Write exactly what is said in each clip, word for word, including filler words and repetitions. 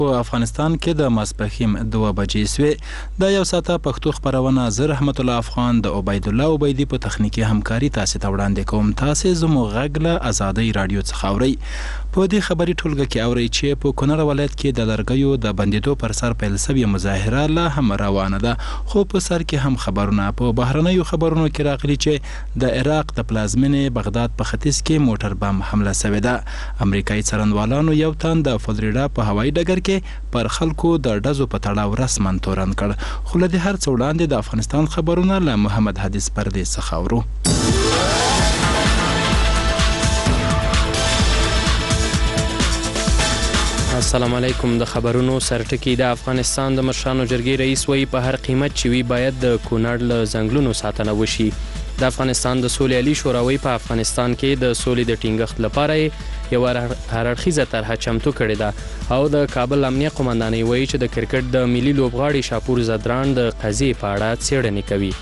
په افغانستان کې د ماسپښین دوه بجې سوې. د یو ساعته پښتو خپرونه زه رحمت الله افغان د عبید الله عبیدي په تخنیکي همکاري تاسو ته وړاندې کوم. تاسو زموږ غږ له ازادۍ رادیو څخه اورئ. په دې خبري ټولګه کې اورئ چې په کونړ ولایت کې د لرګیو د بندیدو پر سر پیل شوې مظاهره لا هم روانه ده، خو په سر کې هم خبرونه په بهرنیو خبرونو کې راغلي چې د عراق د پلازمینې بغداد په ختیځ کې موټر بم حمله شوې ده. امریکایي څارنوالانو یو تن د فلوریډا په هوایي ډګر کې پر خلکو د ډزو په تړاو رسما تورن کړ. خو له دې هر څه وړاندې د افغانستان خبرونه له محمد حدیث پردې څخه اورو. السلام علیکم. د خبرونو سرټکی. د افغانستان د مشرانو جرګې رئیس وایي په هر قیمت چې وي باید د کونړ له ځنګلونو ساتنه وشي. د افغانستان د سولې عالی شوراوي په افغانستان کې د سولې د ټینګښت لپاره یو هررخیزه طرحه چمتو کړې ده او د کابل امنیه قومندانۍ وایي چې د کرکټ د ملي لوبغاړي شاپور زدران د قضیې په اړه څېړنې کوي.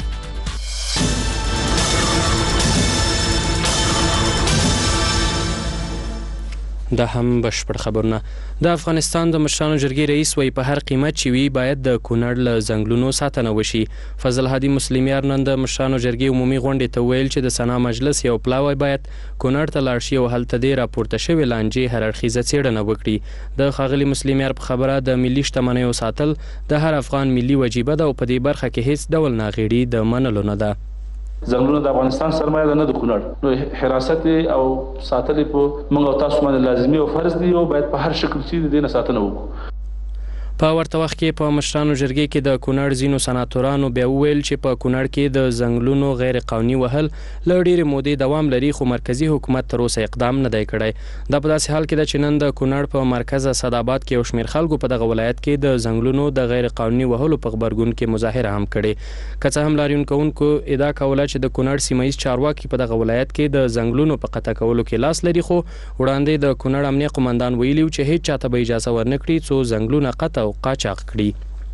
دا هم بشپړ خبرونه. د افغانستان د مشرانو جرګې رئیس وایي په هر قیمت چې وي باید د کونړ له ځنګلونو ساتنه وشي. فضل هادي مسلمیار نن د مشرانو جرګې عمومي غونډې ته ویل چې د سنا مجلس یو پلاوی باید کونړ ته لاړ شي او هلته دې راپورته شوې لانجې هر اړخیزه څېړنه وکړي. د ښاغلي مسلمیار په خبره د ملي شتمنیو ساتل د هر افغان ملي وجیبه ده او په دې برخه کې هیڅ ډول ناغېړي د منلو نه ده. ځنګلونه د افغانستان سرمایه ده، نه د کونړ. نو حراست او ساتل په موږ او تاسو باندې لازمي او فرض دي او باید په هر شکل چې د دې نه ساتنه وکړو. په ورته وخت کې په مشرانو جرګې کې د کونړ ځینو سناتورانو بیا وویل چې په کونړ کې د ځنګلونو غیر قانوني وهل له ډېرې مودې دوام لري خو مرکزی حکومت تر اوسه اقدام نه دی کړی. دا په داسې حال کې ده چې نن د کونړ په مرکز اسداباد کې یو شمېر خلکو په دغه ولایت کې د ځنګلونو د غیر قانوني وهلو په غبرګون کې مظاهره هم کړې. که څه هم لاریون کوونکو ادعا کوله چې د کونړ سیمه ییز چارواکي په دغه ولایت کې د ځنګلونو په قطع کولو کې لاس لري، خو وړاندې د کونړ امنیه قومندان ویلي چې هیڅ چاته به اجازه ورنکړي څو ځنګلونه قطع او قاچاق کړي.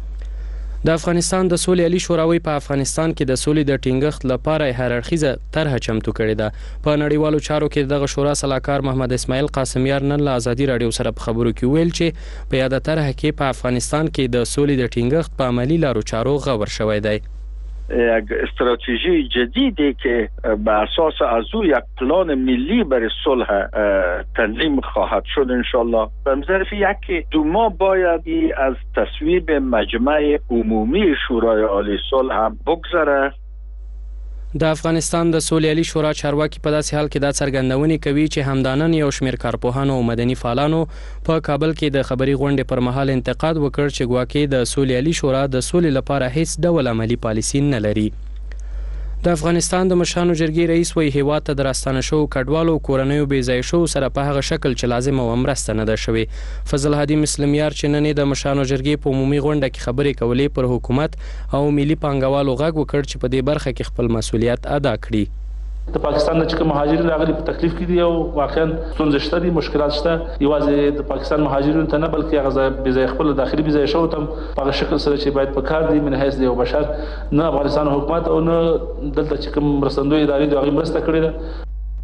د افغانستان د سولې عالی شوراوي په افغانستان کې د سولې د ټینګښت لپاره هر اړخیزه طرحه چمتو کړې ده. په نړیوالو چارو کې دغه شورا سلاکار محمد اسماعیل قاسمیار نن له ازادي رادیو سره په خبرو کې ویل چې په یاده طرحه کې په افغانستان کې د سولې د ټینګښت په عملی لارو چارو غور شوی دی. یک استراتژی جدیدی که بر اساس از او یک پلان ملی برای صلح تنظیم خواهد شد انشالله. به ظرف یک دو ماه باید از تصویب مجمع عمومی شورای عالی صلح هم بگذره. د افغانستان د سولې عالی شورا چارواکي په داسې حال کې دا څرګندونې کوي چې همدانن یو شمېر کارپوهانو او مدني فعالانو په کابل کې د خبري غونډې پر مهال انتقاد وکړ چې ګواکې د سولې عالی شورا د سولې لپاره هیڅ ډول عملی پالیسي نه لري. د افغانستان د مشرانو جرګې رئیس وایي هیواد ته د راستانه شوو کډوالو کورنیو بې ځای شوو سره په هغه شکل چې لازم او مرسته نه ده شوې. فضل هادي مسلمیار چې نن د مشرانو جرګې په عمومي غونډه کې خبرې کولې پر حکومت او ملي پانګوالو غږ وکړ چې په دې برخه کې خپل مسؤلیت ادا کړي. د پاکستان نه چې مهاجرین راغلي په تکلیف کې دي او واقعا ستونزې شته دي، مشکلات شته. یوازې د پاکستان مهاجرینو ته نه بلکې هغه بې ځای خپل داخلي بې ځای شوو ته په هغه شکل سره چې باید په کار دي من حیث د یو بشر نه افغانستان حکومت او نه دلته چې کوم مرستندوی ادارې دي هغې مرسته کړې ده.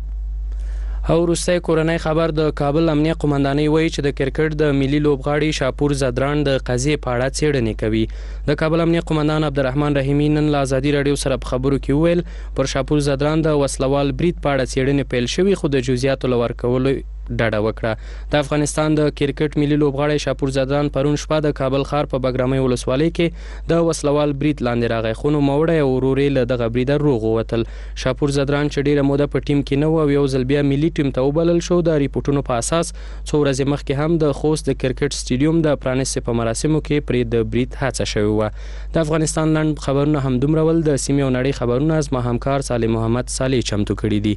او وروستی کورنۍ خبر د کابل امنیه قومندانۍ وایي چې د کرکټ د ملي لوبغاړي شاپور زدران د قضیې په اړه څېړنې کوي. د کابل امنیه قومندان عبدالرحمن رحیمي نن له ازادي راډیو سره په خبرو کې وویل پر شاپور زدران د وسلوال برید په اړه څېړنې پیل شوي خو د جزئیاتو له ورکولو ډډه وکړه. د افغانستان د کرکټ ملي لوبغاړی شاپور زدران پرون شپه د کابل ښار په بګرامۍ ولسوالۍ کې د وسلوال برید لاندې راغی خو نوموړی او ورور یې له دغه بریده روغ ووتل. شاپور زدران چې ډېره موده په ټیم کې نه و او یو ځل بیا ملي ټیم ته وبلل شو. د ریپورټونو په اساس څو ورځې مخکې هم د خوست د کرکټ سټیډیوم د پرانیستې په مراسمو کې پرې د برید هڅه شوې وه. د افغانستان لنډ خبرونه همدومره ول. د سیمې او نړۍ خبرونه از ما همکار صالح محمد صالح چمتو کړي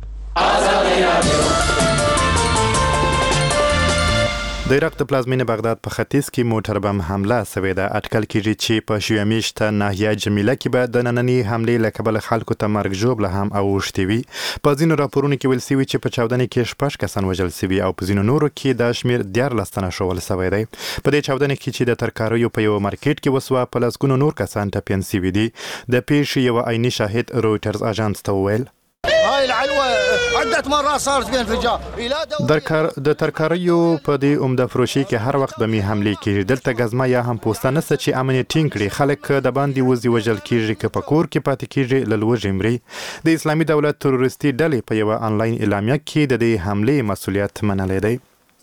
دي. د عراق د پلازمینې بغداد په ختیځ کې موټر بم حمله شوې ده. اټکل کېږي چې په شیعه میشته ناحیه جمیله کې به د نننۍ حملې له کبله خلکو ته مرګ ژوبله هم اوښتې وي. په ځینو راپورونو کې ویل شوي چې په چاودنې کې شپږ کسان وژل شوي او په ځینو نورو کې دا شمېر دیارلس تنه ښودل شوی دی. په دې چاودنې کې چې د ترکاریو په یوه مارکیټ کې وسوه په لسګونو نور کسان ټپیان شوي دي. د پیښې یوه عیني شاهد رویټرز اژانس ته وویل هاي العلوه عدة مرات صارت بين فجاء در کار د ترکاریو په دې عمده فروشي کې هر وخت به می حمله کیږي دلته غزما یا هم پوسټانه څه چې امن ټینګ کړي خلک د باندې وځي وجل کیږي که په کور کې پاتې کیږي للوجې مري د اسلامي دولت تروریستي ډلې په یو انلاین اعلامیه کې د دې حمله مسؤلیت منلې دی.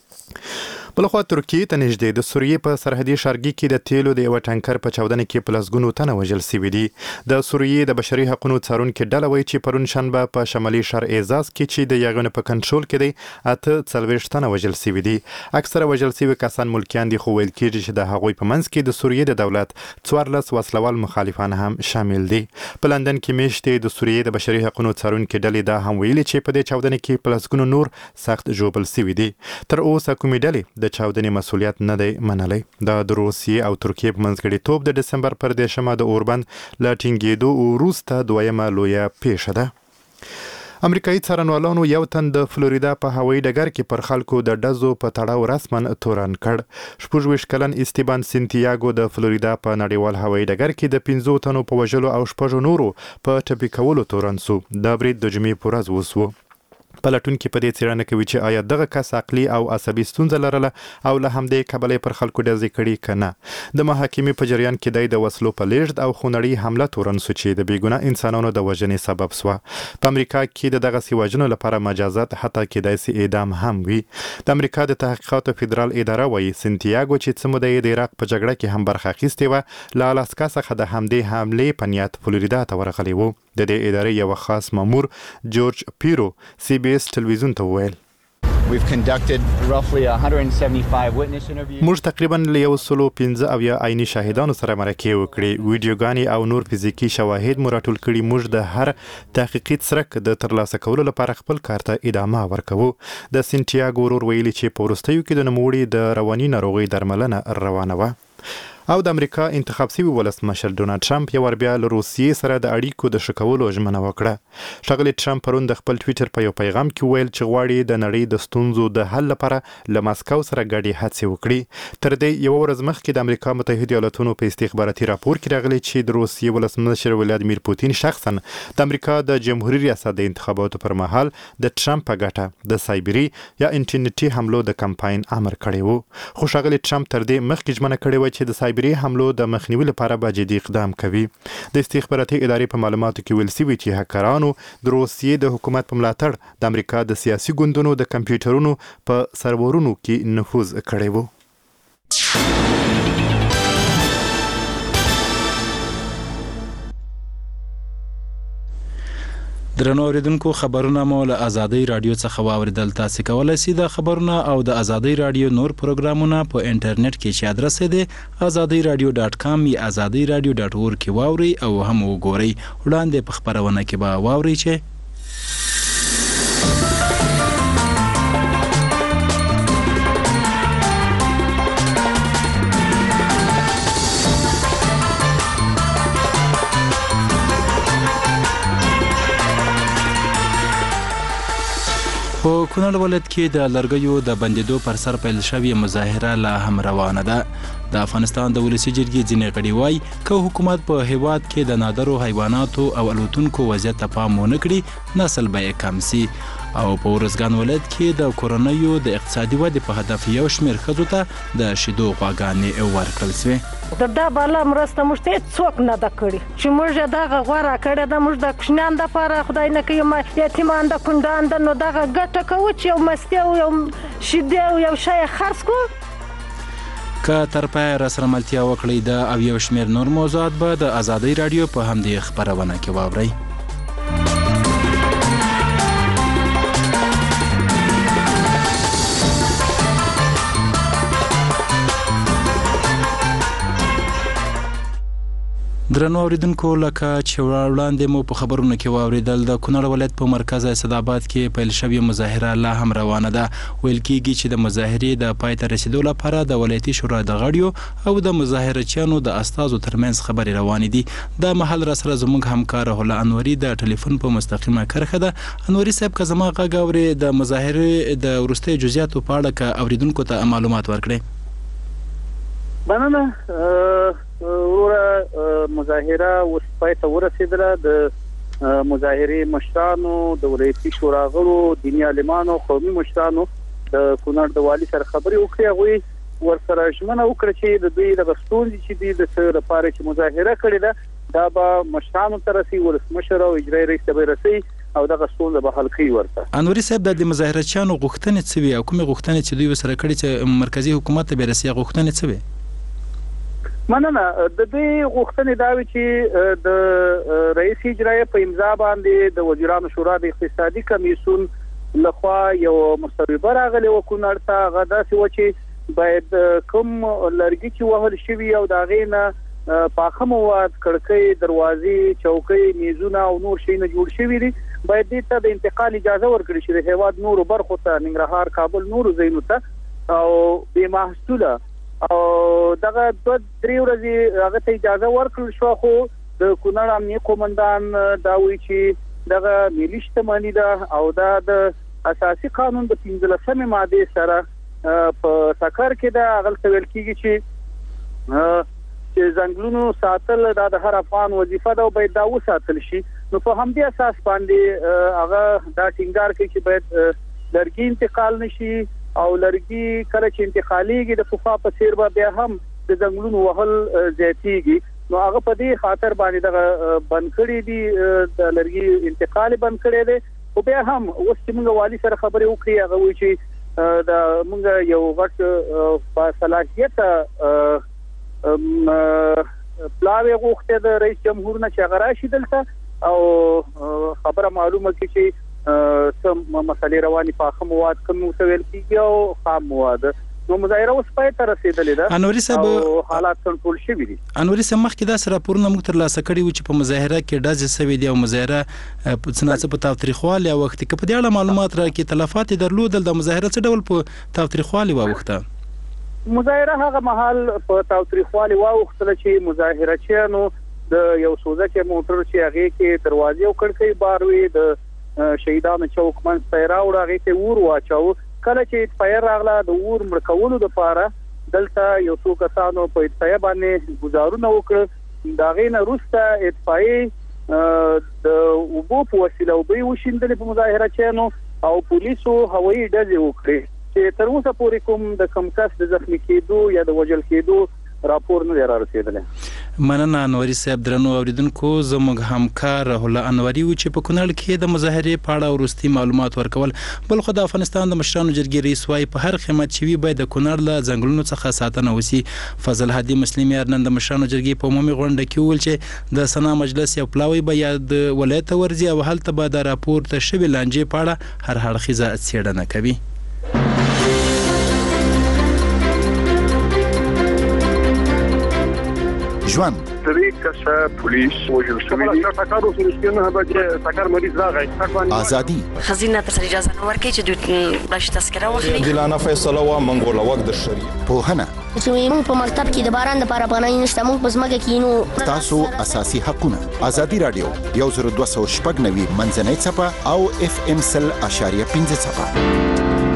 بلخوا ترکیه ته نږدې د سوریې په سرحدي ښارګي کې د تیلو د یو ټانکر په چاودنه کې په لسګونو تنه وژل شوي دي. د سوریې د بشري حقوقو څارونکو ډله وایي چې پرون شنبه په شمالي ښار اعزاز کې چې د یاغونو په کنټرول کې دی اته څلوېښت تنه وژل شوي دي. اکثره وژل شوي کسان ملکیان دي خو ویل کېږي چې د هغوی په منځ کې د سوریې د دولت څوارلس وسلوال مخالفان هم شامل دي. په لندن کې میاشتې د سوریې د بشري حقوقو څارونکو ډلې دا هم ویلي چې په دې چاودنه کې په لسګونو نور سخت ژوبل شوي دي. تر اوسه کومې ډلې د چاودنې مسؤلیت نه دی منلی. دا د روسیې او ترکیې په منځګړیتوب د دسمبر پر دېرشمه د اوربند له ټینګېدو وروسته دویمه لویه پیښه ده. امریکایي څارنوالانو یو تن د فلوریدا په هوایي ډګر کې پر خلکو د ډزو په تړاو رسماً تورن کړ. شپږ ویشت کلن استیبان سینتیاګو د فلوریدا په نړیوال هوایي ډګر کې د پنځو تنو په وژلو او شپږو نورو په ټپي کولو تورن سو. دا برید د جمعې په ورځ وسو. پلټونکي په دې څېړنه کوي چې آیا دغه کس عقلي او عصبي ستونزه لرله او له همدې کبله پر خلکو ډزې کړي که نه. د محاکمې په جریان کې دی د وسلو په لیږد او خونړۍ حمله تورن سو چې د بېګناه انسانانو د وژنې سبب سوه. په امریکا کې د دغسې وژنو لپاره مجازات حتی کېدای سي اعدام هم وي. د امریکا د تحقیقاتو فدرال اداره وایي سینتیاګو چې څه موده یې د عراق په جګړه کې هم برخه اخیستې وه له الاسکا څخه د همدې حملې په نیت فلوریدا ته ورغلی و. د دې ادارې یو خاص مامور جورج پیرو سی بي اس ټلویزیون ته وویل We've conducted roughly one hundred seventy-five witness interviews. موږ تقریبا له یو سلو پنځه اویا عیني شاهدانو سره مرکې وکړې. ویډیوګانې او نور فزیکي شواهد مو راټول کړي. موږ د هر تحقیقي څرک د ترلاسه کولو لپاره خپل کار ته ادامه ورکوو. د سینټیاګو ورور ویلي چې په وروستیو کې د نوموړي د رواني ناروغۍ درملنه روانه وه. او د امریکا انتخاب شوي ولسمشر ډونالد ټرمپ یو ور بیا له روسیې سره د اړیکو د ښه کولو ژمنه وکړه. ښاغلي ټرمپ پرون د خپل ټویټر په یو پیغام کې ویل چې غواړي د نړۍ د ستونزو د حل لپاره له ماسکو سره ګډې هڅې وکړي. تر دې یوه ورځ مخکې د امریکا متحده ایالاتونو په استخباراتي راپور کې راغلی چې د روسیې ولسمشر ولادیمیر پوتین شخصا د امریکا د جمهوریت ریاست د انتخاباتو پر مهال د ټرمپ په ګټه د سایبري یا انټرنیټي حملو د کمپاین امر کړی و. خو ښاغلي ټرمپ تر دې مخکې ژمنه کړې وه چې د سایبري حملو د مخنیوي لپاره به جدي اقدام کوي. د استخباراتي ادارې په معلوماتو کې ویل شوي چې هکرانو د روسیې د حکومت په ملاتړ د امریکا د سیاسي ګوندونو د کمپیوټرونو په سرورونو کې نفوذ کړی و. درنو اوریدونکو خبرونه مو له آزادۍ رادیو څخه واوریدل. تاسو کولی شئ د خبرونه او د آزادۍ رادیو نور پروګرامونه په انټرنیټ کې چې ادرس یې دی آزادۍ رادیو ډاټ کام یا آزادۍ رادیو ډاټ اور کې واورئ او هم وګورئ. وړاندې په خبرونه کې به واورئ چې په کونړ ولایت کې د لرګیو د بندېدو پر سر پیل شوې مظاهره لا هم روانه ده. د افغانستان د ولسي جرګې ځینې غړي وایي که حکومت په هیواد کې د نادرو حیواناتو او الوتونکو وضعیت ته پام ونه کړي نسل به یې کم سي. او په ورزګان ولایت کې د کورنیو د اقتصادي ودې په هدف یو شمېر ښځو ته د شیدو غواګانې ورکړل سوې. د دا بالا مرسته موږ ته څوک نه ده کړې چې موږ یې دغه غوره کړې ده. موږ د کوچنیانو دپاره خدای نه کوي یتیمان د کونډان ده نو دغه ګټه کوو چې یو مستې او یو شیدې او یو شی یې خرڅ کړو. که تر پایه راسره ملتیا وکړئ دا او یو شمېر نور موضوعات به د آزادۍ راډیو په همدې خپرونه کې واورئ. درنو اوریدونکو لکه چې وړاندې مو په خبرونو کې واوریدل د کونړ ولایت په مرکز اسداباد کې پیل شوې مظاهره لا هم روانه ده. ویل کېږي چې د مظاهرې د پای ته رسیدو لپاره د ولایتي شورا د غړیو او د مظاهرچیانو د استازو ترمنځ خبرې روانې دي. دا مهال را سره زموږ همکار هلا انوري د ټلیفون په مستقیمه کرښه ده. انوري صاحب که زما غږ اوري د مظاهرې د وروستیو جزئیاتو په اړه که اوریدونکو ته معلومات ورکړئ. مننه وروره. مظاهره اوس پای ته ورسېدله. د مظاهرې مشرانو د ولایتي شورا غړو دیني عالمانو قومي مشرانو د کونړ د والي سره خبرې وکړې هغوی ورسره ژمنه وکړه چې د دوی د ستونزې چې دي د څه لپاره چې مظاهره کړې ده دا به مشرانو ته رسي ولسمشر او اجرایي رئیس ته به رسي او دغه ستونزه به حل کوي ورته. انوري صاحب د مظاهرچیانو غوښتنې څه وي او کومې غوښتنې چې دوی سره کړي چې مرکزی حکومت ته به رسي غوښتنې څه وي؟ مننه. د دې غوښتنې دا وی چې د رئیس اجرایي په امضا باندې د وزیرانو شورا د اقتصادي کمیسیون لخوا یو مستویبه راغلی و کونړ ته. هغه داسې و چې باید کوم لرګي چې وهل شوي او د هغې نه پاخه مواد کړکۍ دروازې چوکۍ میزونه او نور شیونه جوړ شوي دي باید دې ته د انتقال اجازه ورکړي چې د هیواد نورو برخو ته ننګرهار کابل نورو ځایونو ته او بې محصوله او دغه دوه درې ورځې هغه ته اجازه ورکړل شو خو د کونړ امنیه قومندان دا وایي چې دغه ملي شتمني ده او دا د اساسي قانون د پنځلسمې ماده سره په ټکر کې ده. هغه ویل کېږي چې چې ځنګلونو ساتل دا د هر افغان وظیفه ده او باید دا وساتل شي. نو په همدې اساس باندې هغه دا ټینګار کوي چې باید لرګي انتقال نشي او لرګي کله چې انتقالېږي د پخوا په څیر به بیا هم د ځنګلونو وهل زیاتېږي. نو هغه په دې خاطر باندې دغه بند کړي دي د لرګي انتقال بند کړي دي. خو بیا هم اوس چې موږ والي سره خبرې وکړې هغه وایي چې د موږ یو غټ په صلاحیت پلاوی غوښته د رئیس جمهور نه چې هغه راشي دلته او خبره معلومه کړي چې سم مسلې رواني پاخه مواد کوم څه ویل کیږي او خام مواد. نو مظاهره اوس پای ته رسیدلې ده. انوري صاحب حالات کنټرول شوي دي. انوري صاحب مخکې دا سره پورونه موږ تر لاسه کړي و چې په مظاهره کې ډزې سوي دي او مظاهره په څنګه په تاوتریخوالي او وخت کې په دې اړه معلومات راکړي تلفات درلودل د مظاهره څه ډول په تاوتریخوالي واوښته؟ مظاهره هغه مهال په تاوتریخوالي واوښتله چې مظاهرچیانو د یو سوزکه موټر چې هغه کې دروازې او کړکۍ بار وي د شهیدانو چوک منځ ته راوړ هغه ته ور واچاو. کله چې اطفائیه راغله د ور مړ کولو لپاره دلته یو څو کسانو په اطفائیه باندې گزارونه وکړ. دا غینه روسته اطفائیه د اوبو په وسیله وبې وشیندل په مظاهرچیانو او پولیسو هوایي ډزې وکړې چې تر اوسه پورې کوم د کم کس د زخمی کېدو یا د وژل کېدو راپور نه را رسیدلی. مننه انوري صاحب. درنو اوریدونکو زموږ همکار رحول الله انوري و چې په کونړ کې د مظاهرې په اړه وروستي معلومات ورکول. بل خو د افغانستان د مشرانو جرګې رئیس وايي په هر قیمت چې وي باید د کونړ له ځنګلونو څخه ساتنه وشي. فضل هادي مسلم یار نن د مشرانو جرګې په عمومي غونډه کې وویل چې د سنا مجلس یو پلاوی به یا د ولایت ورځي او هلته به د راپورته شوي لانجې په اړه هر اړخیزه څېړنه کوي. ژوند درې کسه پولیس وژل شوي دي. ټکر اوس رښتینه هغه چې ټکر مریض راغی. ازادي خزینه ته اجازه نه ورکړي چې دوی بلش تذکره واخلي. دلانه فیصله وا منګول وخت د شری پوهنه چې موږ په مکتب کې د باران لپاره پناه نشته موږ په ځمکه کې نو تاسو اساسي حقونه. ازادي رادیو یو زر دوه سوه شپږ نوي منځنۍ څپه او اف ام سل اشاریه پنځه څپه.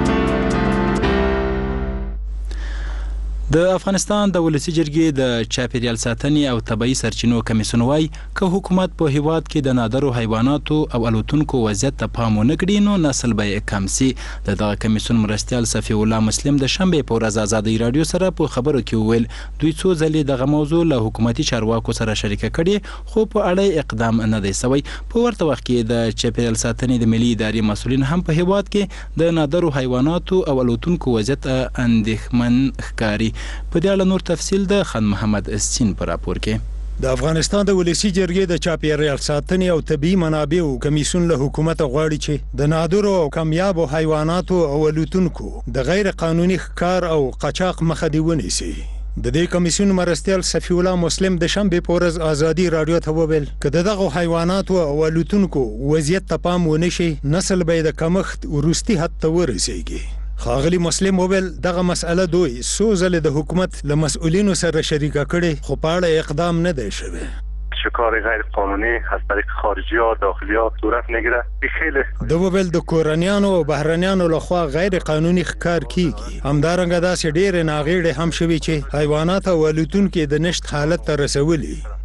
د افغانستان د ولسی جرګې د چاپیریال ساتنې او طبي سرچینو کمیسیون وايي که حکومت په هیواد کې د نادرو حیواناتو او الوتونکو وضعیت ته پام ونه کړي نو نسل به کم سي. د دغه کمیسیون مرستیال صفی الله مسلم د شنبه په ورځ آزادي رادیو سره په خبرو کې وویل دوی څو ځلې دغه موضوع له حکومتي چارواکو سره شریکه کړي خو په اړه اقدام نه دی سوی. په ورته وخت کې د چاپیریال ساتنې د ملي ادارې مسؤلین هم په هیواد کې د نادرو حیواناتو او الوتونکو وضعیت اندېښمن ښکاري. په دې اړه نور تفصیل د خان محمد اسچین په راپور کې. د افغانستان د ولسی جرګې د چاپیریال ساتنې او طبي منابعو کمیسیون له حکومت غواړي چې د نادرو او کمیابو حیواناتو او الوتونکو د غیر قانوني ښکار او قاچاق مخه دی ونیسي. د دې کمیسیون مرستیال صفی الله مسلم د شنبه په ورځ آزادي رادیو ته وویل که دغه حیواناتو او الوتونکو وضعیت ته پام ونشي نسل به د کمښت وروستي حد ته ورسیږي. خاغلی مسلم وویل دغه مسأله دوی څو ځلې د حکومت له مسؤلینو سره شریکه کړي خو په اړه اقدام نه دی شوی. شکار غیر قانونی از طریق خارجی ها داخلی ها صورت نگیره. خیلی د وویل د کورنیانو او بهرنیانو لخوا غیر قانوني ښکار کیږي. همدارنګه داسې ډېرې ناغېړې هم شوي چې حیوانات او الوتونکي د نشت حالت ته رسولي.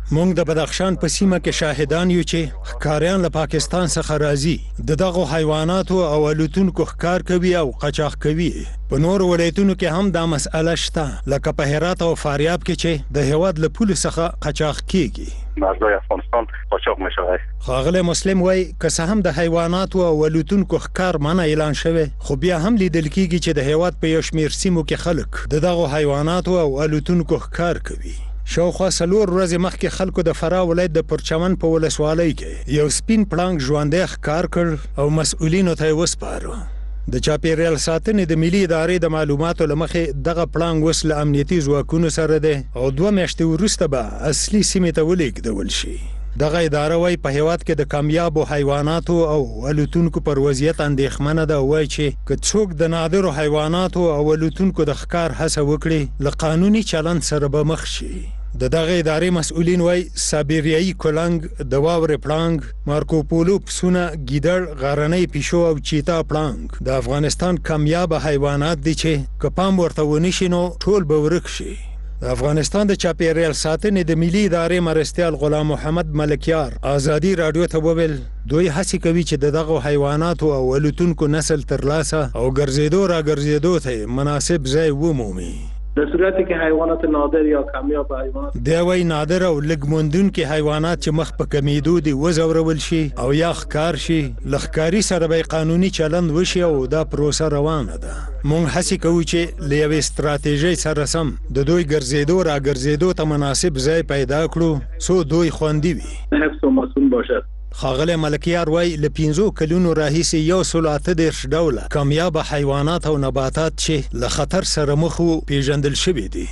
مونږ د بدخشان په سیمه کې شاهدان یو چې ښکاریان له پاکستان څخه راځي د دغو حیواناتو او الوتونکو ښکار کوي او قاچاق کوي. په نور ولایتونو کې هم دا مسئله شته لکه په هرات او فاریاب کې چې د هیواد له پولو څخه قاچاق کیږي. مرزهای افغانستان قاچاق میشود. خاغله مسلم وای که څه هم د حیواناتو او الوتونکو ښکار منع اعلان شوی خو بیا هم لیدل کیږي چې د هیواد په یو شمېر سیمو کې خلک د دغو حیواناتو او الوتونکو ښکار کوي. شاوخوا څلور ورځې مخکې خلکو د فراه ولایت د پرچمن په ولسوالۍ کې یو سپین پړانګ ژوندی ښکار کړ او مسؤلینو ته یې وسپاره. د چاپیریال ساتنې د ملي ادارې د معلوماتو له مخې دغه پړانګ اوس له امنیتي ځواکونو سره دی او دوه میاشتې وروسته به اصلي سیمې ته ولېږدول شي. دغه اداره وایي په هیواد کې د کامیابو حیواناتو او الوتونکو پر وضعیت اندېښمنه ده. وایي چې که څوک د نادرو حیواناتو او الوتونکو د ښکار هڅه وکړي له قانوني چلند سره به مخ شي. د دغه ادارې مسؤلین وایي سایبریایي کولنګ، د واورې پړانګ، مارکوپولو پسونه، ګیدړ، غرنی پیشو او چیتا پړانګ د افغانستان کامیابه حیوانات دي چې که پام ورته ونشي نو ټول به ورک شي. د افغانستان د چاپیریال ساتنې د ملي ادارې مرستیال غلام محمد ملکیار ازادي راډیو ته وویل دوی هڅې کوي چې د دغو حیواناتو او الوتونکو نسل ترلاسه او ګرځېدو را ګرځېدو ته مناسب ځای ومومي. در صورتی که حیوانات نادر یا کمیاب حیوانات دی وای نادر او لږ موندونکي حیوانات چې مخ په کمیدو دي وځورول شي او یا ښکار شي له ښکاري سره به قانوني چلند وشي او دا پروسه روانه ده. مونږ هڅې کوو چې له یوې ستراتیژۍ سره سم د دوی ګرځېدو را ګرځېدو ته مناسب ځای پیدا کړو څو دوی خوندي وي. حفظ و مصون باشد. خاغله ملکیار وای له پنځو کلونو راهیسې یو سل اته دېرش ډوله کامیابه حیوانات او نباتات چې له خطر سره مخ وو پیژندل شوي دي.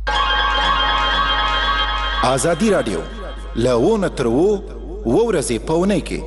ازادي راډیو له ونه تر اوو اووه ورځې په اونۍ کې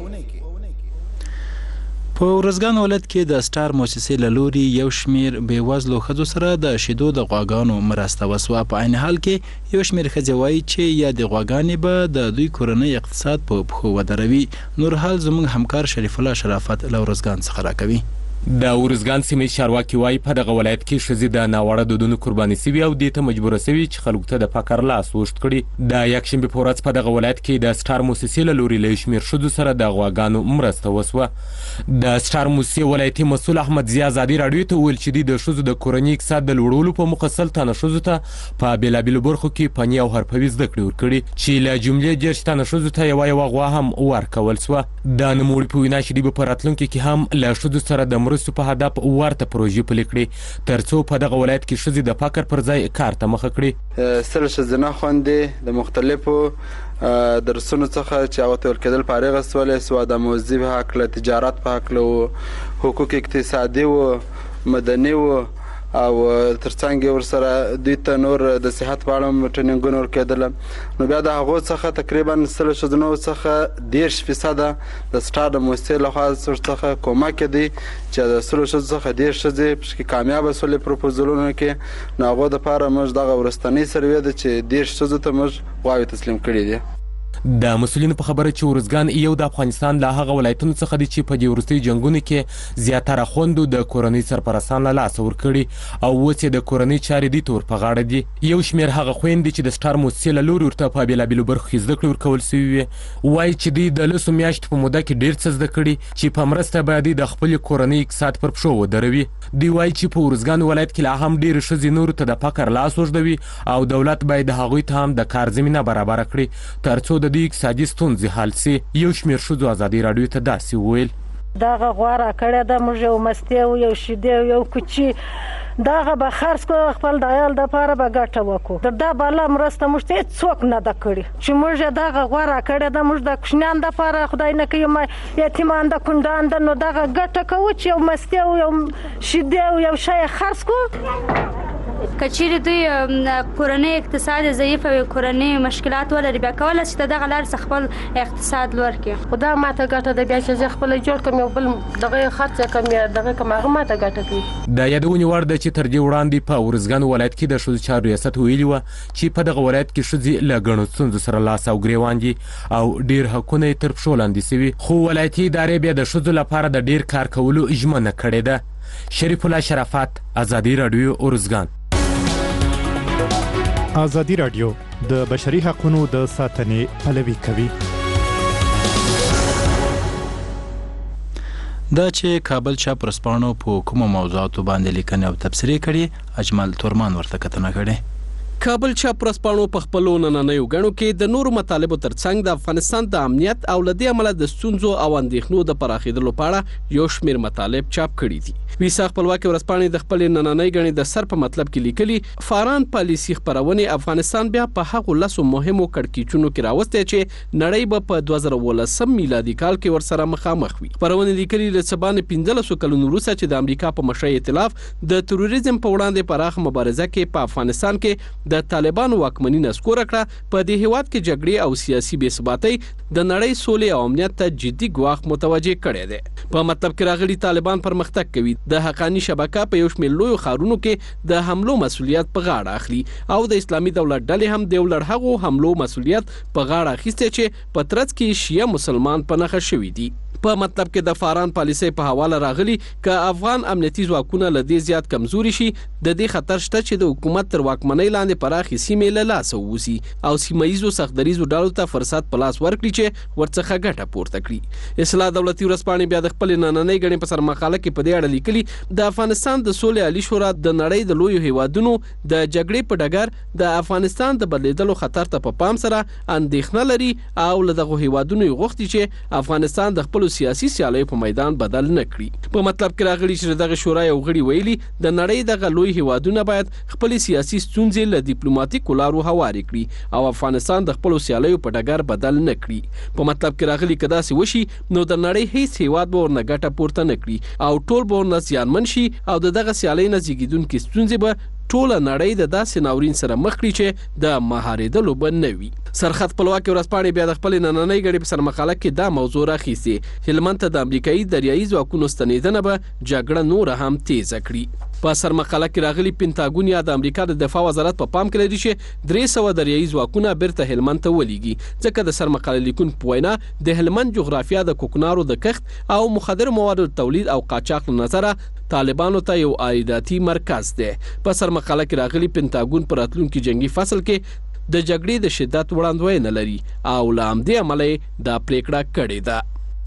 په ورځګان ولایت کې د سټار موسسې له لوري یو شمېر بېوزلو ښځو سره د شیدو د غواګانو مرسته وسوه. په عین حال کې یو شمېر ښځې وایي چې یا د غواګانې به د دوی کورنۍ اقتصاد په پښو ودروي. نور حال زموږ همکار شریف الله شرافت له ورځګان څخه راکوي. د ورځګان سیمې چارواکي وایي په دغه ولایت کې ښځې د ناوړه دودونو قرباني سوي او دې ته مجبوره سوي چې خلکو ته د فقر لاس اوږد کړي. د یکشنبې په ورځ په دغه ولایت کې د سټار موسسې له لوري له یو شمېر ښځو سره د غواګانو مرسته وسوه. د سټار موسسې ولایتي مسؤل احمد ضیا ازادي راډیو ته وویل چې دوی د ښځو د کورني اقتصاد د لوړولو په موخه سل تنه ښځو ته په بېلابېلو برخو کې فني او حرفوي زده کړې ورکړي چې له جملې دېرش تنه ښځو ته یوه یوه غوا هم ورکول سوه. د نوموړي په وینا چې دوی به په راتلونکي کې هم له ښځو سره د مرستو په هدف ورته پروژې پلي کړي تر څو په دغه ولایت کې ښځې د فقر پر ځای کار ته مخه کړي. سل ښځینه خویندې د مختلفو درسونو څخه چې هغه ته ورکېدل په هغې غستولی سوه د موضوع په هکله، تجارت په هکله و، حقوق اقتصادي و، مدني و او ترڅنګ یې ورسره دوی ته نور د صحت په اړه هم ټرینینګونه ورکېدله. نو بیا د هغو څخه تقریبا سلو ښځینو څخه دېرش فیصده د سټار د موسسې لخوا څخه کومک دی چې د سلو ښځو څخه دېرش ښځې پکې کامیابه سولې پروپوزلونو کې. نو هغو دپاره موږ دغه وروستنۍ سروې ده چې دېرش ښځو ته موږ غواوې تسلیم کړي دي. د مسؤلینو په خبره چې ورځګان یو د افغانستان له هغه ولایتونو څخه دی چې په دې وروستیو جنګونو کې زیاتره خویندو د کورنۍ سرپرستان له لاسه ورکړي او اوس یې د کورنۍ چارې دوی ته ور په غاړه دي. یو شمېر هغه خویندې چې د سټار موسسې له لوري ورته په بېلابېلو برخو کې زده کړې ورکول سوي وي وایي چې دوی د لسو میاشتو په موده کې ډېر څه زده کړي چې په مرسته به دوی د خپلې کورنۍ اقتصاد پر پښو ودروي. دوی وایي چې په ورځګان ولایت کې لا هم ډېرې ښځې نورو ته د فقر لاس اوږدوي او دولت باید هغوی ته هم د کار زمینه برابره کړي تر څو د دوی اقتصادي ستونزې حل سي. یو شمېر ښځو ازادي راډیو ته داسې وویل دغه غوا راکړې ده، موږ یو مستې او یو شیدې او یو کوچي دغه به خرڅ کړو، خپل د عیال دپاره به ګټه وکړو. تر دا بله مرسته موږ ته هېڅوک نه ده کړې چې موږ یې دغه غوا راکړې ده. موږ د کوچنیانو دپاره خدای نه کوي یتیمان ده، کونډان ده، نو دغه ګټه کوو چې یو مستې او یو شیدې او یو شی یې خرڅ کړو. که چیرې دوی کورنۍ اقتصاد ضعیف وي، کورنۍ مشکلات ولري، بیا کولی شي د دغه لارې څخه خپل اقتصاد لوړ کړي. خو دا ماته ګټه ده بیا چې زه خپله جوړ کړم یو بل دغه یې خرڅ کړم یا دغه کړم هغه ماته ګټه کوي. د یادونې وړ ده چې تر دې وړاندې په ورځګان ولایت کې د ښځو چارو ریاست ویلي وه چې په دغه ولایت کې ښځې له ګڼو ستونزو سره لاس او ګرېوان دي او ډېر حقونه یې تر پښو لاندې سوي، خو ولایتي ادارې بیا د ښځو لپاره د ډېر کار کولو ژمنه کړې ده. شریف الله شرافت، ازادي راډیو، ورځګان. ازادي راډیو د بشري حقوقو د ساتنې پلوي کوي. دا چې کابل چاپ ورځپاڼو په کومو موضوعاتو باندې لیکنې او تبصرې کړي، اجمل تورمان ورته کتنه کړې. کابل چاپ ورځپاڼو په خپلو نننیو غړو کې د نورو مطالبو ترڅنګ د افغانستان د امنیت او لدې عمله د ستونزو او اندېښنو د پراخېدلو په اړه یو شمېر مطالب چاپ کړي دي. ویسا خپلواکي ورځپاڼې د خپل نننۍ غړي د سر په مطلب کې لیکلي، فاران پالیسي خبرونه افغانستان بیا په هغو لسو مهمو کړکېچونو کې راوستي چې نړۍ به په دوه زره ولسم میلادي کال کې ورسره مخامخ وي. خبرونه لیکلي له سبانه پنځلسو کلونو وروسته چې د امریکا په مشرۍ ائتلاف د تروریزم په وړاندې پراخ مبارزه کې په افغانستان کې د طالبانو واکمنۍ نسکور کړه، په دې هیواد کې جګړې او سیاسي بې ثباتۍ د نړۍ سولې او امنیت ته جدي ګواښ متوجه کړی دی. په مطلب کې راغلي طالبان پرمختګ کوي، د حقانی شبکه په یو شمېر لویو ښارونو کې د حملو مسؤلیت په غاړه اخلي او د اسلامي دولت ډلې هم د ولړ هغو حملو مسؤلیت په غاړه اخیسته چې په ترڅ کې شیعه مسلمان په نخښه شوي دي. په مطلب کې د فاران پالیسۍ په حواله راغلي ک افغان امنیتي ځواکونه لدې زیات کمزوري شي، د دې خطر شته چې د حکومت تر واکمنۍ لاندې پراخې سیمې له لاسه ووځي او سیمه‌ییزو سختدریزو ډلو ته فرصت په لاس ورکړي چې ورڅخه ګټه پورته کړي. اصلاح دولتي ورځپاڼې بیا د خپل نننۍ غړي په سر مقاله کې په دې اړه لیکلي، د افغانستان د سولې عالی شورا د نړۍ د لویو هیوادونو د جګړې په ډګر د افغانستان د بدلیدلو خطر ته په پام سره اندېښنه لري او له دغه هیوادونو غوښتي چې افغانستان د خپل سیاسي سیالیو په میدان بدل نه کړي. په مطلب کې راغلي چې دغه شورا یو غړي ویلي د نړۍ دغه لوی هیوادونه باید خپل سیاسي ستونزې له ډیپلوماټیکو لارو هوارې کړي او افغانستان د خپل سیالیو په ډګر بدل نه کړي. په مطلب کې راغلي کدا سي وشي نو د نړۍ هیڅ هیواد به ورنه ګټه پورته نه کړي او ټول به ورنه زیانمن شي او د دغه سیالۍ نه زیږیدونکې ستونزې به ټوله نړۍ د داسې ناورین سره مخ کړي چې د مهارېدلو به نه وي. سرخط خپلواکي ورځپاڼې بیا د خپل نننۍ غړي په سر مقاله کې دا موضوع راخیستې، هلمند ته د امریکایي دریایي ځواکونو ستنېدنه به جګړه نوره هم تیزه کړي. په سر مقاله کې راغلي پینټاګون یا د امریکا د دفاع وزارت په پام کې لري چې درې سوه دریایي ځواکونه بیرته هلمند ته ولېږي، ځکه د سر مقاله لیکونکو په وینا د هلمند جغرافیا د کوکنارو د کښت او مخدر موادو تولید او قاچاق له نظره طالبانو ته یو عایداتي مرکز دی. په سر مقاله کې راغلي پینټاګون په راتلونکي جنگي فصل کې د جګړې د شدت وړاندوینه لري او له همدې امله دا پریکړه کړې ده.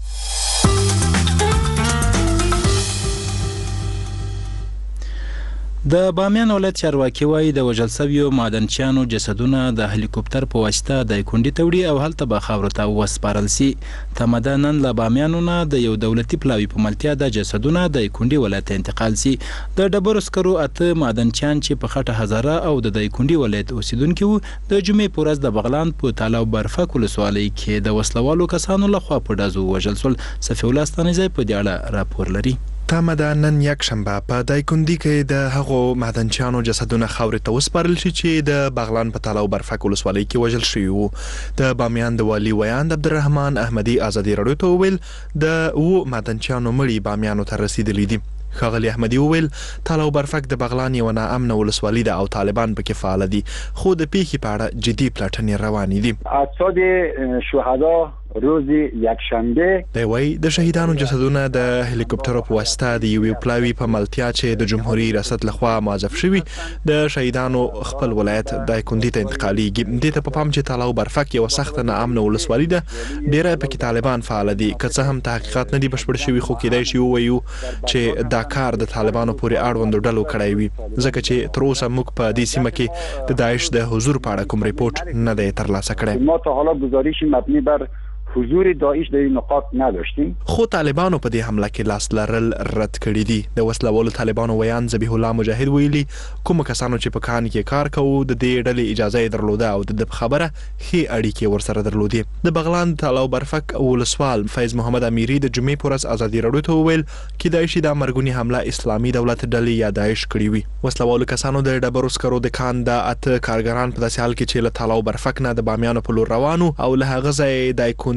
د بامیان ولایت چارواکي وایي د وژل شویو معدنچیانو جسدونه د هلیکوپټر په واسطه د کونډې ته وړي او هلته به خاورو ته وسپارل سي. تمده نن له بامیانو نه د یو دولتي پلاوي په ملتیا د جسدونه د کونډې ولایت ته انتقال سي. د ډبرو سکرو اته معدنچیان چې په خټه هزاره او د کونډې ولایت اوسیدونکي وو د جمعې په ورځ د بغلان په تالاو برفک ولسوالۍ کې د وسلوالو کسانو لخوا په ډزو وژل شول. صفي الله ستانیزی په دې اړه راپور لري. تمده نن یک شنبه په دایکندي کې د هغو معدنچیانو جسدونه خاورې ته وسپارل شي چې د بغلان په تالاو برفک ولسوالۍ کې وژل شوي وو. د بامیان د والي ویاند عبدالرحمن احمدي ازادي راډیو ته وویل د اوو معدنچیانو مړي بامیانو ته رسیدلي دي. ښاغلي احمدي وویل تالاو برفک د بغلان یوه ناامنه ولسوالي ده او طالبان پکې فعاله دي، خو د پیښې په اړه جدي پلټنې روانې دي. اجساد شهدا روز یکشنبه دی وایي د شهیدانو جسدونه د هلیکوپټرو په واسطه د یوې پلاوي په ملتیا چې د جمهوریت ریاست لخوا معزف شوي د شهیدانو خپل ولایت دایکندي ته انتقالیږي. دې ته په پام چې تالاو برفک یوه سخته ناامنه ولسوالي ده، ډیری پکې طالبان فعاله دي. که څه هم تحقیقات نه دي بشپړ شوي خو کیدای شي ووایو چې دا کار د طالبانو پورې اړوندو ډلو کړی وي، ځکه چې تر اوسه موږ په دې سیمه کې د داعش د حضور په اړه کوم ریپورت نه دی ترلاسه کړی. ما تا حالا گزارش مبنی بر حضور داعش در این نقاط نداشتیم. خو طالبانو په دې حمله کې لاس لرل رد کړي دي. د وسلوالو طالبانو ویان ذبیح الله مجاهد ویلي کوم کسانو چې په کان کې کار کوو د دې ډلې اجازه یې درلوده او د خبره ښې اړیکې ورسره درلودې. د بغلان تالاو برفک ولسوال فیض محمد امیری د جمعې په ورځ ازادي راډیو ته وویل کیدای شي دا مرګونې حمله اسلامي دولت ډلې یا داعش کړې وي. وسلوالو کسانو د ډبرو سکرو د کان د اته کارګران په داسې حال کې چې له تالاو برفک نه د بامیانو په لور روانو او له هغه ځای دایکندي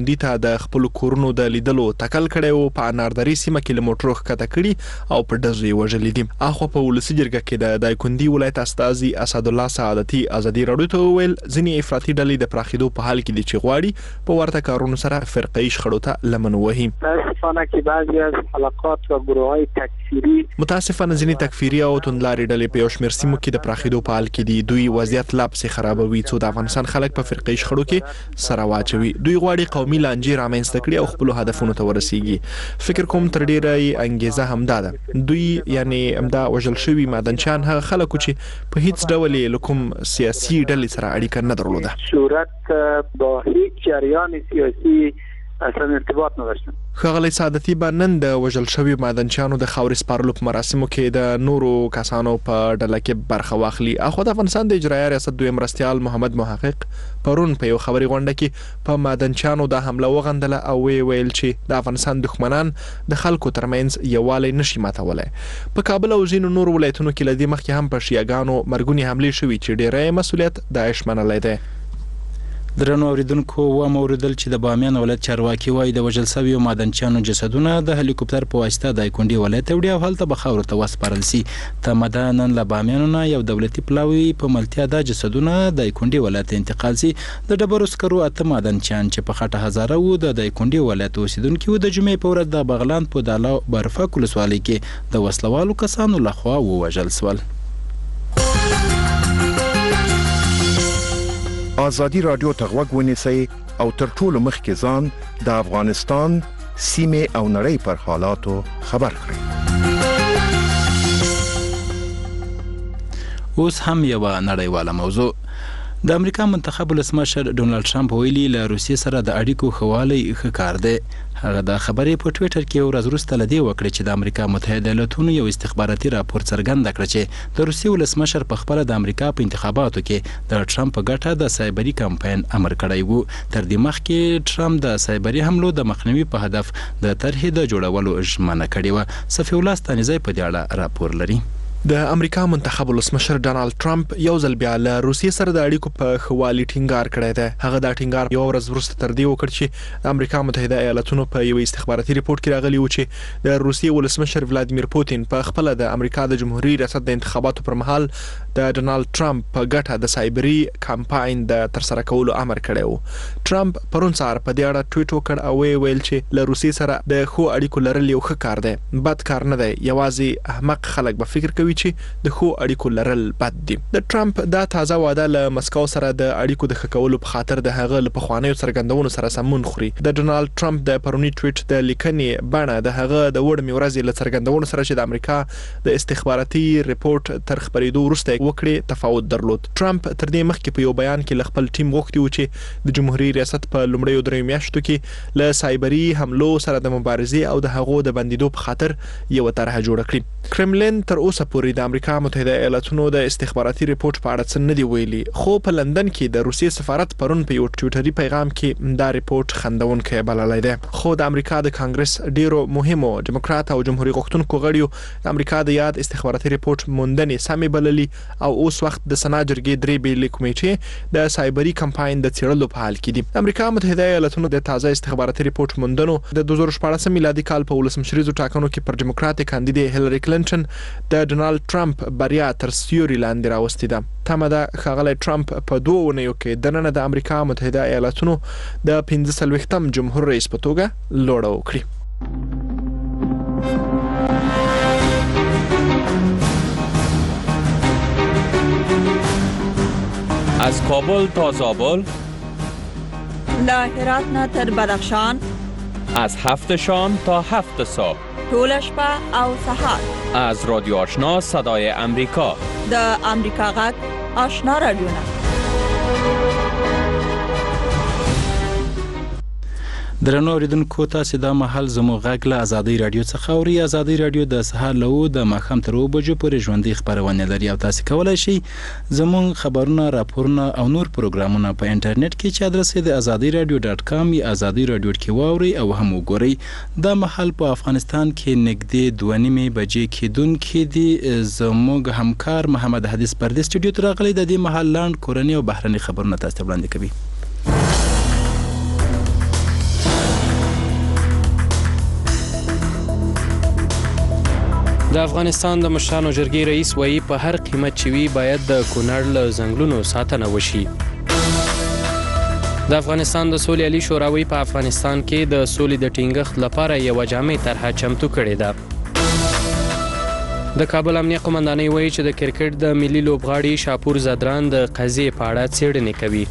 دایکندي ته د خپل کورونو د لیدلو تکل کړی و. په اناردري سیمه کې له موټرو ښکته کړي او په ډزو یې وژلي دي. اخوا په ولسي جرګه کې د دایکندي ولایت استازي اسدالله سعادتي ازادي راډیو ته وویل ځینې افراطي ډلې د پراخېدو په حال کې دي چې غواړي په ورته کارونو سره فرقه‌ای شخړو ته لمن ووهي. متاسفانه که بعضی از حلقات و گروه‌های تکفیری متاسفانه ځینې تکفیری او توندلارې ډلې په یو شمېر سیمو کې د پراخېدو په حال کې دي. دوی وضعیت لا پسې خرابوي څو د افغانستان خلک په فرقه‌ای شخړو کې سره واچوي. دوی غواړي قومي لانجې رامنځته کړي او خپل هدفونو ته ورسیږي. فکر کوم تر ډیره یې انګیزه همدا ده. دوی یعنی همدا وژل شوي معدنچیان هغه خلک چې په هیڅ ډول یې له کوم سیاسي ډلې سره اړیکه نه درلوده. صورت با هیچ جریان سیاسی اصلا ارتباط نداشتن. ښاغلی سعادتي به نن د وژل شوي معدنچیانو د خاورې سپارلو په مراسمو کې د نورو کسانو په ډله کې برخه واخلي. اخوا د افغانستان د اجرایه ریاست دویم مرستیال محمد محقق پرون په یو خبري غونډه کې په معدنچیانو د حمله وغندله او وی ویل چې د افغانستان دښمنان د خلکو ترمنځ یووالی نشي ماتولی. په کابل او ځینو نورو ولایتونو کې له دې مخکې هم په شیعګانو مرګونې حملې شوي چې ډیری مسؤلیت داعش منلی دی. درنو اوریدونکو و موریدل چې د بامیان ولایت چارواکي وایي د وژل شویو معدنچیانو جسدونه د هلیکوپټر په واسطه د دایکنډي ولایت ته وړي او هلته به خاورو ته وسپارل سي. تمدا نن له بامیانو نه یو دولتي پلاوی په ملتیا د جسدونه د دایکنډي ولایت ته انتقال سي. د ډبرو سکرو اته معدنچیان چې په خټه هزاره وو د دایکنډي ولایت اوسیدونکي وو د جمعې په ورځ د بغلان په دالا برفک ولسوالۍ کې د وسلوالو کسانو لخوا ووژل شول. آزادی رادیو ته غوږ ونیسئ او تر ټولو مخکې ځان د افغانستان سیمې او نړۍ پر حالاتو خبر کړئ. اوس هم یو نړیواله موضوع. د امریکا منتخب ولسمشر ډونالد ټرمپ ویلي له روسیې سره د اړیکو ښه والی ښه کار دی. هغه د خبرې په ټویټر کې ورځ وروسته له دې وکړې چې د امریکا متحده ایالاتونو یو استخباراتي راپور څرګنده کړ چې د روسیې ولسمشر په خپله د امریکا په انتخاباتو کې د ټرمپ په ګټه د سایبري کمپاین امر کړی و. تر دې مخکې ټرمپ د سایبري حملو د مخنیوي په هدف د طرحې د جوړولو ژمنه کړې وه. صفي الله ستانیزی په دې اړه راپور لري. د امریکا منتخب ولسمشر ډانالد ټرمپ یو ځل بیا له روسیې سره د اړیکو په ښه والي ټینګار کړی دی. هغه دا ټینګار یو ورځ وروسته تر دې وکړ چې د امریکا متحده ایالاتونو په یو استخباراتي ریپورت کې راغلی و چې د روسیې ولسمشر ولادیمیر پوتین په خپله د امریکا د جمهوریت ریاست د انتخاباتو پر مهال د ډانالد ټرمپ په ګټه د سایبري کمپاین د ترسره کولو امر کړی و. ټرمپ پرون سهار په دې اړه ټویټ وکړ او وی ویل چې له روسیې سره د ښو اړیکو لرل یو ښه کار دی. بد کار نه دی. یوازې احمق خلک به فکر کوي چې د ښو اړیکو لرل بد دي. د ټرمپ دا تازه واده له مسکو سره د اړیکو د ښه کولو په خاطر د هغه له پخوانیو څرګندونو سره سمون خوري. د ډونالد ټرمپ د پرونی ټویټ د لیکنې بڼه د هغه د وړمې ورځې له څرګندونو سره چې د امریکا د استخباراتي ریپورت تر خپرېدو وروسته وکړې تفاوت درلود. ټرمپ تر دې مخکې په یو بیان کې له خپل ټیم غوښتي و چې د جمهوریت ریاست په لومړیو دریو میاشتو کې له سایبري حملو سره د مبارزې او د هغو د بندیدو په خاطر یو طرحه جوړه کړي. کرملین تر اوسه پورې د امریکا متحده ایالاتونو د استخباراتي ریپورت په اړه څه نه دی ویلي. خو په لندن کې د روسیې سفارت پرون په یو ټویټري پیغام کې دا ریپورت خندونکی بللی دی. خو د امریکا د کانګرس ډیرو مهمو ډیموکرات او جمهوریت غوښتونکو غړیو د امریکا د یاد استخباراتي ریپورت موندنې سمې بللي او اوس وخت د سنا جرګې درې بیلې کمیټې د سایبري کمپاین د څیړلو په حال کې دي. امریکا متحده ایالاتونو د تازه استخباراتي ریپورت موندنو د دوه زره شپاړسم میلادي کال په ولسمشریزو ټاکنو کې پر ډیموکراټیک کاندید هیلری کلینټن د ډونالد ټرمپ بریا تر سیوري لاندې راوستې ده. تمه ده ښاغلی ټرمپ په دوه اونیو کې دننه د امریکا متحده ایالاتونو د پنځه څلوېښتم جمهور رئیس په توګه لوړه وکړي. از کابل تا زابل، له هرات نه تر بدخشان، از هفت شام تا هفت صبح، طول شپه او سحر، از رادیو آشنا صدای امریکا، د امریکا غږ آشنا رادیو نه. درنو اوریدونکو تاسو د مهال زموږ غږ له ازادي رادیو څخه اوري. ازادي رادیو د سهار له د ماښام تر اوه بجو پورې ژوندۍ خبرونه لري او تاسو کولی شئ زموږ خبرونه، راپورونه او نور پروګرامونه په انټرنیټ کې چې ادرس یې د ازادي رادیو ډاټ کام یا ازادي رادیو کې واورئ او هم وګورئ. د مهال په افغانستان کې نږدې دوه نیمې بجې کېدونکې دي. زموږ همکار محمد حدیث پردې سټوډیو ته راغلی د دې مهال لاند کورنۍ او بهرني خبرونه تاسو ته وړاندې کوي. د افغانستان د مشرانو جرګې رئیس وایي په هر قیمت چې وي باید د کونړ له ځنګلونو ساتنه وشي. د افغانستان د سولې عالي شوراوي په افغانستان کې د سولې د ټینګښت لپاره یوه جامع طرحه چمتو کړې ده. د کابل امنیه قومندانۍ وایي چې د کرکټ د ملي لوبغاړي شاپور زدران د قضیې په اړه څېړنې کوي.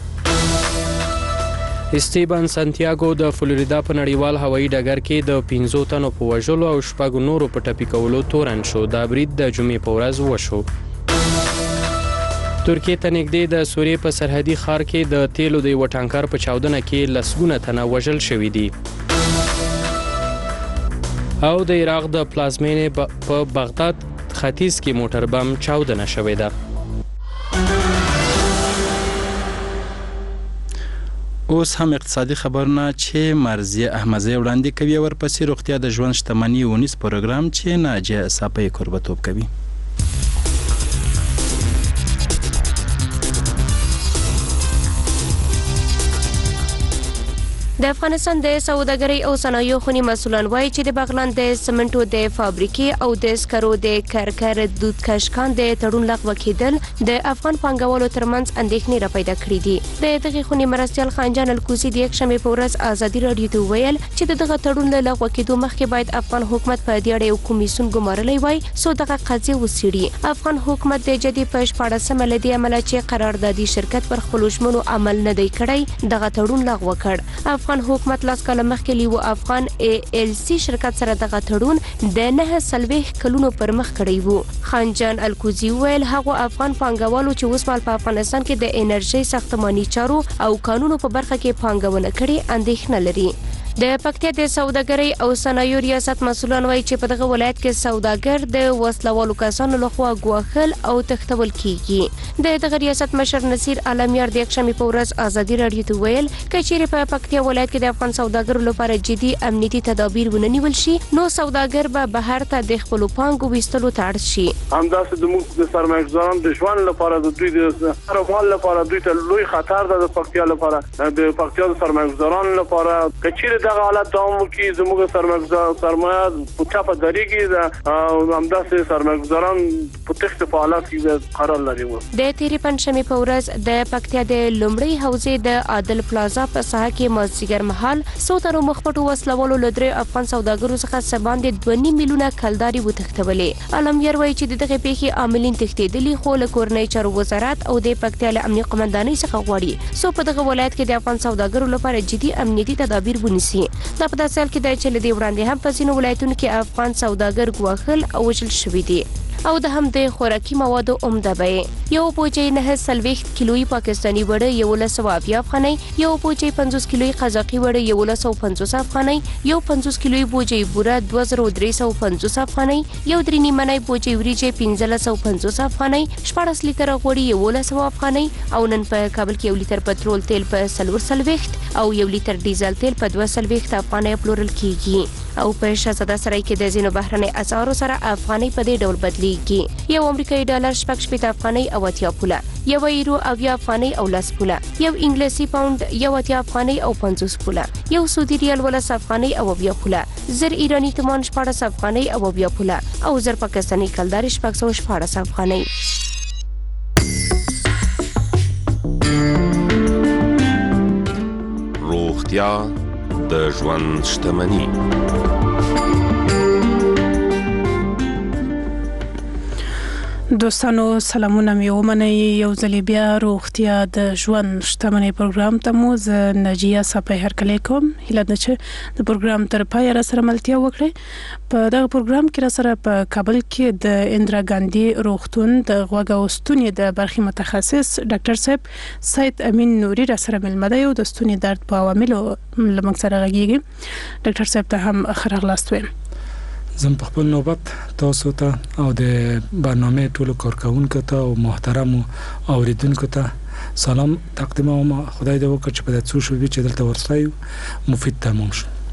استیبان سانتیاګو د فلوریدا په نړیوال هوایي ډګر کې د پنځو تنو په وژلو او شپږو نورو په ټپي کولو تورن شو. دا برید د جمعې په ورځ وشو. ترکیې ته نږدې د سوریې په سرحدي ښار کې د تیلو د یوه ټانکر په چاودنه کې لسګونه تنه وژل شوي دي. او د عراق د پلازمینې په بغداد ختیځ کې موټر بم چاودنه شوې ده. اوس هم اقتصادي خبرونه چې مرزیه احمدزی وړاندې کوي. ورپسې روغتیا د ژوند شتمني ونیس پروګرام چې ناجیه ساپۍ کوربتوب کوي. د افغانستان د سوداګرۍ او صنایعو خونی مسولان وایي چې د بغلان د سمنټو د فابریکې او د سکرو د کرکر دودکش کان د تړون لغوه کېدل د افغان پانګوالو ترمنځ اندېښنې راپیدا کړې دي. د دغې خونی مرستیال خانجان الکوزي د یکشنبې په ورځ ازادي راډیو ته وویل چې د دغه تړون له لغوه کېدو مخکې باید افغان حکومت په دې اړه یو کمیسیون ګمارلی وای څو دغه قضیه وڅېړي. افغان حکومت د جدي په شپاړسمه له دې امله چې قراردادي شرکت پر خپلو ژمنو عمل نه دی کړی دغه تړون لغوه کړ. افغان حکومت لاس کاله مخکې لیو افغان ای ایل سی شرکت سره دغه تړون د نه څلوېښت کلونو پر مخ کړی وو. خانجان الکوزي ویل هغه افغان پانګوالو چې اوس مهال په افغانستان کې د انرژۍ ساختماني چارو او قانونو په برخه کې پانګونه کړې اندېښنه لري. د پکتیا د سوداګرۍ او صنایعو ریاست مسؤلان وایي چې په دغه ولایت کې سوداګر د وسلوالو کسانو لخوا ګواښل او تښتول کیږي. د دغه ریاست مشر نصیر عالمیار د یکشنبې په ورځ ازادي راډیو ته ویل که چیرې په پکتیا ولایت کې د افغان سوداګرو لپاره جدي امنیتي تدابیر ونه نیول شي نو سوداګر به بهر ته د خپلو پانګو ویستلو ته اړ شي. همداسې زموږ د سرمایه‌ګزارانو د ژوند لپاره د دوی د کاروبار لپاره دوی ته لوی خطر ده. د پکتیا لپاره د پکتیا د سرمایه‌ګزارانو لپاره که چیرې دغه حالت دوام وکړي زموږ سرمایه‌ګزار سرمایه په چاپه درېږي او همداسې سرمایه‌ګزاران په تښت په حالت کې قرار لري. د تېرې پنجشنبې په ورځ د پکتیا د لومړۍ حوزې د عادل پلازا په ساحه کې مازدیګر مهال څو تنو مخپټو وسلوالو له درې افغان سوداګرو څخه څه باندې دوه نیم میلیونه کلدارې وتښتولې. عالمیار وایي چې د دغې پیښې عاملین تښتېدلي خو له کورنۍ چارو وزارت او د پکتیا له امنیه قومندانۍ څخه غواړي څو په دغه ولایت کې د افغان سوداګرو لپاره جدي امنیتي تدابیر ونیسي. دا په داسې حال کې دی چې له دې وړاندې هم په ځینو ولایتونو کې افغان سوداګر ګواښل او وژل شوي دي. او د هم د خوراکي موادو عمده بیې یو بوجۍ نه څلوېښت کیلویي پاکستاني وړه یولس سوه اویا افغانۍ، یو بوجۍ پنځوس کیلویي قزاقي وړه یولس سوه پنځوس افغانۍ، یو پنځوس کیلویي بوجۍ بوره دوه زره درې سوه پنځوس افغانۍ، یو درې نیمنۍ بوجۍ وریجې پنځلس سوه پنځوس افغانۍ، شپاړس لیتره غوړي یولس سوه افغانۍ او نن په کابل کې یو لیتر پټرول تیل په څلور څلوېښت او یو لیتر ډیزل تیل په دوه څلوېښت افغانۍ پلورل کیږي. او په شهزاده سرای کې د ځینو بهرنۍ اسعارو سره افغانۍ په دې ډول بدلیږي. یو امریکایي ډالر شپږ شپېته افغانۍ او اتیا پوله، یو یورو اویا افغانۍ او لس پوله، یو انګلیسي پاوند یو اتیا افغانۍ او پنځوس پوله، یو سعودي ریال ولس افغانۍ او اویا پوله، زر ایراني تومان شپاړس افغانۍ او اویا پوله او زر پاکستاني کلدارې شپږ سوه شپاړس افغانۍ. روغتیا د ژوند شتمني. دوستانو سلامونه مې ومنئ. یو ځل بیا روغتیا د ژوند شتمنۍ پروګرام ته مو زه ناجیه ساپۍ هرکلی کوم. هیله ده چې د پروګرام تر پایه را سره ملتیا وکړئ. په دغه پروګرام کې را سره په کابل کې د اندرا ګاندي روغتون د غوږ او ستوني د برخې متخصص ډاکټر صاحب سید امین نوري را سره ملمه دی او د ستوني درد په عواملو له موږ سره غږیږي. ډاکټر صاحب ته هم ښه راغلاست وایم. زم په خپل نوبت تاسو ته او د برنامه ټولو کارکونکو ته او محترم اوریدونکو ته سلام تقدیموم. خدای دې وکړي چې په دې څو شوبې چې دلته ورسایو مفید تمام شي.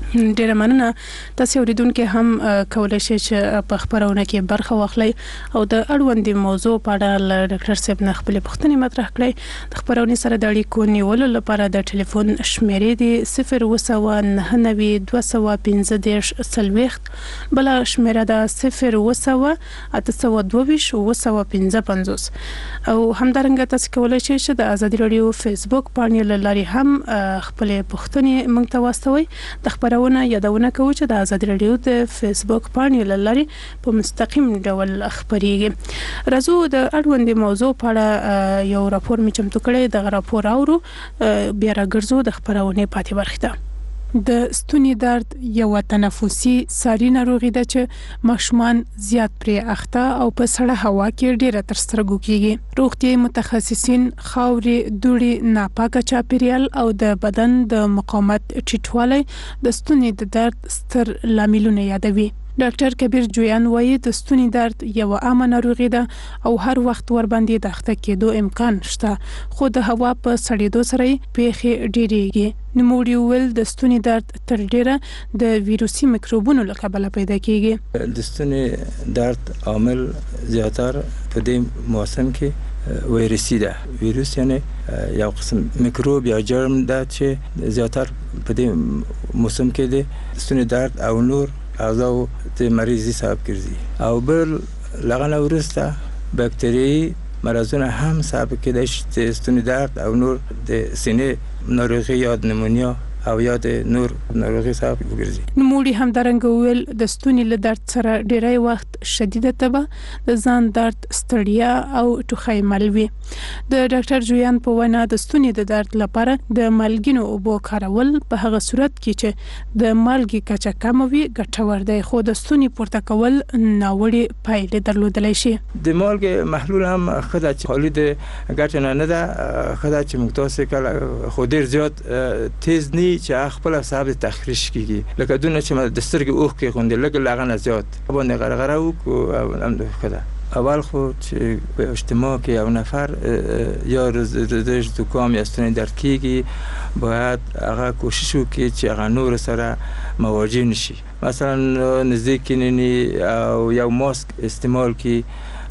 ډیره مننه. تاسو اوریدونکو هم کولای شئ چې په خبرونه کې برخه واخلئ او د اړوندې موضوع په اړه له ډاکټر صاحب نه خپل پوښتنې مطرح کړئ. د خبرونه سره د اړیکو نیولو لپاره د ټلیفون شمیرې دي صفر وسوه نهه نوي دوه سوه پنځه دېرش څلوېښت، بل شمیره ده صفر وسوه اته سوه دوه ویشت اوه سوه پنځه پنځوس. او همدارنګه تاسو کولای شئ چې د ازادي رادیو فیسبوک باندې له لارې هم خپل پوښتنې موږ ته واستوئ. د خبرونه یادونه کوو چې د ازادي رادیو د فیسبوک باندې له لارې په مستقیم ډول خبريږي. راځو د اړوندې موضوع په اړه یو راپور می چمتو کړی. د راپور اورو بیا راګرځو د خبرونه پاتې برخه ده. د ستوني درد یو تنفسي ساري ناروغي ده چې ماشومان زیات پرې اخته او په سړه هوا کې ډیره تر سترګو کیږي. روغتیايي متخصصین خاورې، دوړې، ناپاکه چاپیریال او د بدن د مقاومت ټیټوالی د ستوني د درد ستر لاملونه یادوي. ډاکټر کبیر جویان وایي د ستوني درد یو عامه ناروغي ده او هر وخت ور باندې د اخته کېدو امکان شته، خو د هوا په سړېدو سره پیښې ډېریږي. نوموړي وویل د ستوني درد تر ډیره د ویروسي میکروبونو له کبله پیدا کیږي. د ستوني درد عامل زیاتر په دې موسم کې ویروسي ده. ویروس یعنی یو قسم میکروب یا جرم ده چې زیاتر په دې موسم کې د ستوني درد او نور اعضاء د مریضي سبب ګرځي. او بل لغنه ورسته باکتریایي مرضونه هم سبب کېدای شي چې ستوني درد او نور د سینې ناروغي یا نمونیا او یا د نور ناروغي سبب وګرځي. نوموړي هم درنګ ویل د ستوني له درد سره ډیری وخت شدیده تبه، د ځان درد، ستړیا او ټوخی مل وي. د ډاکټر جویان په وینا د ستوني د درد لپاره د مالګینو اوبو کارول په هغه صورت کې چې د مالګې کچه کم وي ګټور دی، خو د ستوني پورته کول ناوړه پایلې درلودلی شي. د مالګې محلول هم خدای چې خالي د ګټه نه ده، خدای چې موږ تاسو کله خو ډیر زیات تیز نه چې خپل حساب تخریش کیږي. لکه دونه چې د سترګې اوخ کې غونډه لګ لغنه زیات باندې غرغره وکړو هم خدای. اول خو چې په اجتماع کې یو نفر یا رزش زکام یا ستوني درد کیږي باید هغه کوشش وکړي چې هغه نور سره مواجه نشي. مثلا نزدیک نني او یو ماسک استعمال کی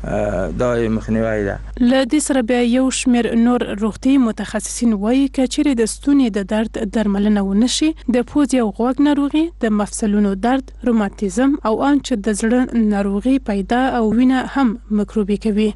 دای مخنیوي ده. له دې سره بیا یو شمېر نور روغتي متخصصین وایي چې چیرې د ستوني د درد درملنه ونشي، د پوزې او غوږ ناروغي، د مفصلونو درد، روماتیزم او ان چې د زړه ناروغي پیدا او وینه هم میکروبي کوي.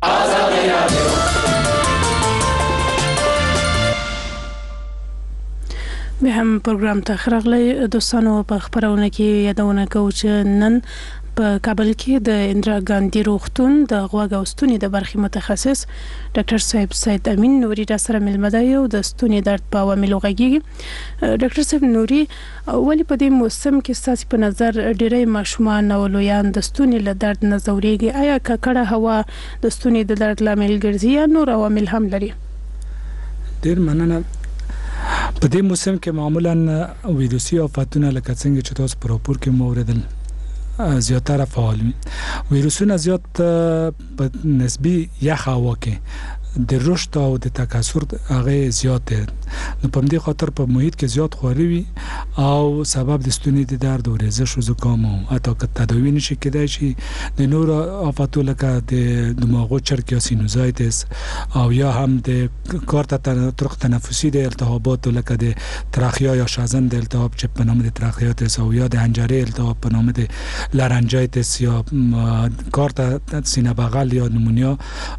به هم پروګرام ته خرغلی دوستانو. په خبرونه کې یادونه کوو چې نن په کابل کې د اندرا ګاندی روغتون د غوږ او ستوني د برخې متخصص ډاکټر صاحب سید امین نوري را سره ملمه دی او د ستوني درد په عواملو غږیږي. ډاکټر صاحب نوري، ولې په دې موسم کې ستاسو په نظر ډیری ماشومان او لویان د ستوني له درد نه ځوريږي؟ آیا ککړه هوا د ستوني د درد لامل ګرځي یا نور عوامل هم لري؟ ډیر مننه. په دې موسم کې معمولا ویروسي آفاتونه لکه څنګه چې تاسو په راپور کې موردل زیاتره فعال وي. ویروسونه زیات په نسبی یخ هوا کې د رشد او د تکثر هغه زیات دي، نو په دې خاطر په محیط کې زیات خوري وي او سبب د ستوني د درد او رزش او زکام او حتی که تداوی نشي کېدای شي د نور آفاتو لکه د دماغو چرک یا سینوزایتس او یا هم د کارت طرق تنفسی د التهابات لکه د تراخیا یا شازن د التهاب چې په نام د تراخیاتس او یا د حنجره التهاب په نام د لارنجایتس یا کارت سینه بغل یا نمونیا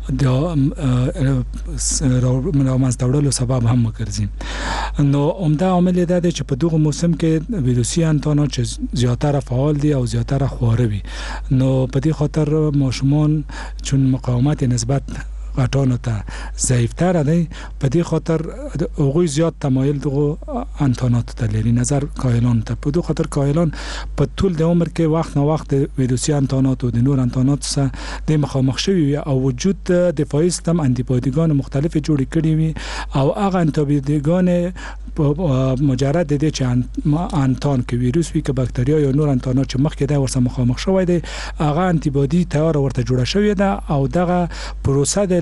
د رامنځته سبب هم وګرځي. نو عمده عامل دا دی چې په دغه موسم کې ویروسي انتانا چې زیاتره فعال دي او زیاتره خواره وي، نو په دې خاطر ماشومان چون مقاومت نسبت غټانو ته ضعیفتر دی، په دې خاطر هغوی زیات تمایل دغه انتانات ته لري، نظر کاهلان ته. په دې خاطر کاهلان په طول د عمر کې وخت نه وخت د ویروسي انتانات او د نور انتانات سره د مخامخ شوي وي او وجود دفاعي سیستم انټي مختلف جوړ کړي وي او هغه انټي مجرد د دې چې انتان کې ویروس وي که باکتریا یا نور انتانات چې مخکې د ورسره مخامخ شوی دی هغه انټي بادي تیار ورته جوړه شوی ده او دغه پروسه د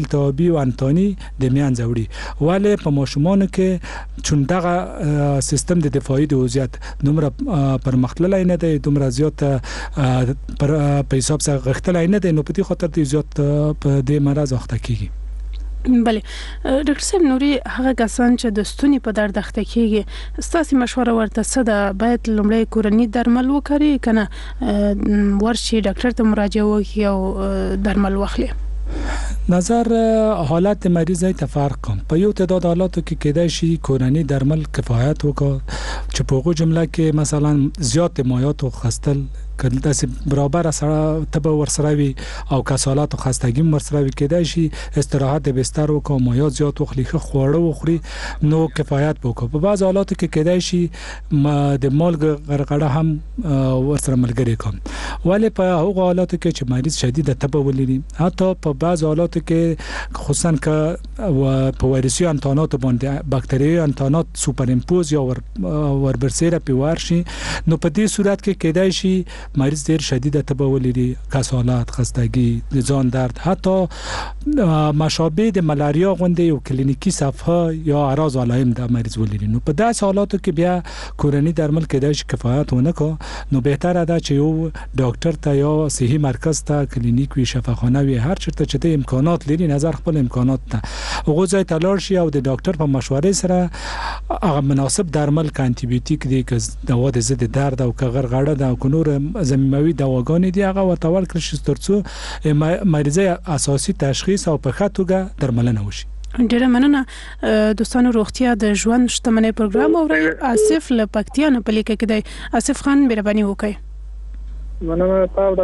التهابي او انتاني د میان زوړي ولې په ماشومان کې چون دغه سیستم د دفاعي د وضعیت دومره پرمختللی نه دی دومره زیات پر په حساب سره غختلای نه دی نو په دې خاطر دی زیات په دې مرز اخته کیږي. بله ډاکټر صاحب نوري هغه کسان چې د ستوني په درد اخته کیږي ستاسو مشوره ورته څه ده باید لومړی کورنی درمل وکړي کنه ورشي ډاکټر ته مراجعه وکړي او درمل واخلي؟ نظر حالت مریض ته فرق کوم په یو تعداد حالاتو کې کېدای شي کورنی درمل کفایت وکړي چې په هغه جمله کې مثلا زیات مایات او خستل کله داسې برابر سره تبه ورسره وي او کسالات او خستګي ورسره وي کېدای شي استراحت د بستر وکړو مایات زیات وخلی خوړه وخوري نو کفایت وکړي په بعض حالاتو کې کېدای شي د مالګ غرغړه هم ورسره ملګری کوم ولی په هغه حالاتو کې چې مریض شدید تبه ولري حتی په بعض حالاتو کې خصوصا که په وایرسي انتانات باندې باکتریایي انتانات سوپر امپوز یا ور وربرسره په ورشي نو په دې صورت کې کېدای شي مریض ډیر شدید تبه ولري کسالات خستګي د ځان درد حتی مشابه د ملاریا غوندې یو کلینیکی صفحه یا اعراض علائم د مریض ولري نو په داسې حالاتو کې بیا کورنی درمل کېدای شي کفایت ونه کوي نو بهتره ده چې یو ډاکټر ته یا صحي مرکز ته کلینیک وي شفاخانه وي هر چیرته چې د امکانات لري نظر خپل امکانات ته هغه ځای ته لاړ شي او د ډاکټر په مشورې سره هغه مناسب درمل ک انټي بیوټیک دی که دوا د ضد درد او که غرغړه ده او نور زمینوي دواګانې دی هغه ورته ورکړل شي ترڅو مریض اساسي تشخیص او په ښه توګه درملنه وشي. ډیره مننه دوستانو روغتیا د ژوند شتمنۍ پروګرام او آصف له پکتیا نه پلیکه کې دی آصف خان مهرباني وکړئ. مننه تاسو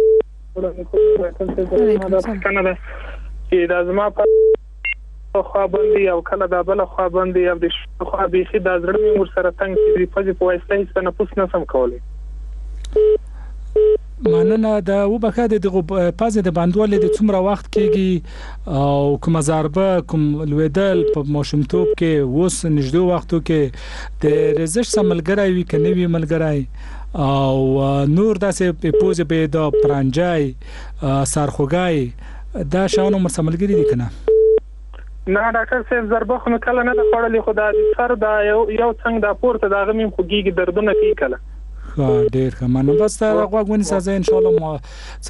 ډاکټر چې دا زما په خوا باندې او کله دا بل خوا باندې او د خوا بيخي د زړه مې ور سره تنګ چې په ځای په واسطه هیڅ نه پوس نه سم کولای. مننه دا وبخه د پازه د باندول د څومره وخت کېږي او کوم ضربه کوم لویدل په ماشومتوب کې وس نږدې وختو کې د رزش سملګرای وی کني وی ملګرای او نور داسې پوزه به د پرانجای سرخوګای دا شاونو مرسملګری دي کنه نه ډاکټر صاحب ضربه خو کله نه خړلې خدا دې سر دا یو یو څنګه دا پورته دا غمیم خوږي دردونه کوي کله ډیر ښه بس دا غوښونی سازه ان شاء الله ما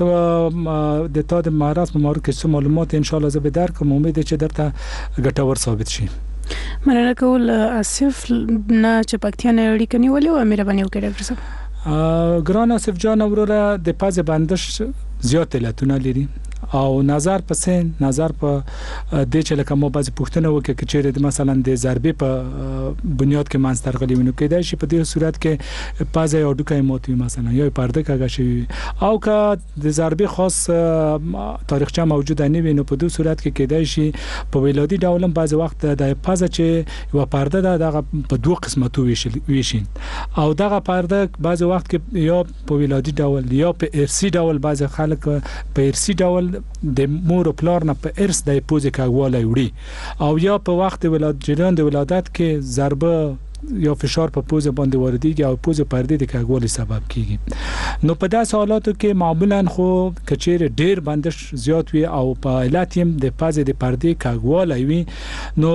څو د تا د مهارت په مورد کې څه معلومات ان شاء الله زه به درکم امید چې درته ګټور ثابت شي. مننه کول آصف نه چې پکتیا نه اړیکه نیولې او مهرباني وکړئ ډاکټر صاحب. ګران آصف جان وروره د پازه بندش زیات علتونه لري او نظر په سن نظر په د چې لکه مو بعضی پوښتنه وکړي چې چیرې مثلا د ضربې په بنیاد کې مانستر غلي ونو کېدای شي په دې صورت کې پازه او ډوکای موت مثلا یا پرده کاږي شي او که د ضربې خاص تاریخچه موجوده نه وي نو په دې صورت کې کېدای شي په ولادي ډول بعضی وخت د پازه چې یو پرده ده دغه په دوه قسمتو ویشي او دغه پرده بعضی وخت کې یا په ولادي ډول یا په ارسی ډول بعضی خلک په ارسی ډول د مور او پلار نه په ارث د پوزې کاغواله وړي او یا په وخت ولادت جریان د ولادت کې ضربه یا فشار په پوزه باندې وردیږي او پوزه پردې د کاغوالي سبب کیږي نو په داسې حالاتو کې معمولا خو کچیر ډیر بندش زیات وي او په علت هم د پوزه د پردې کاغواله وي نو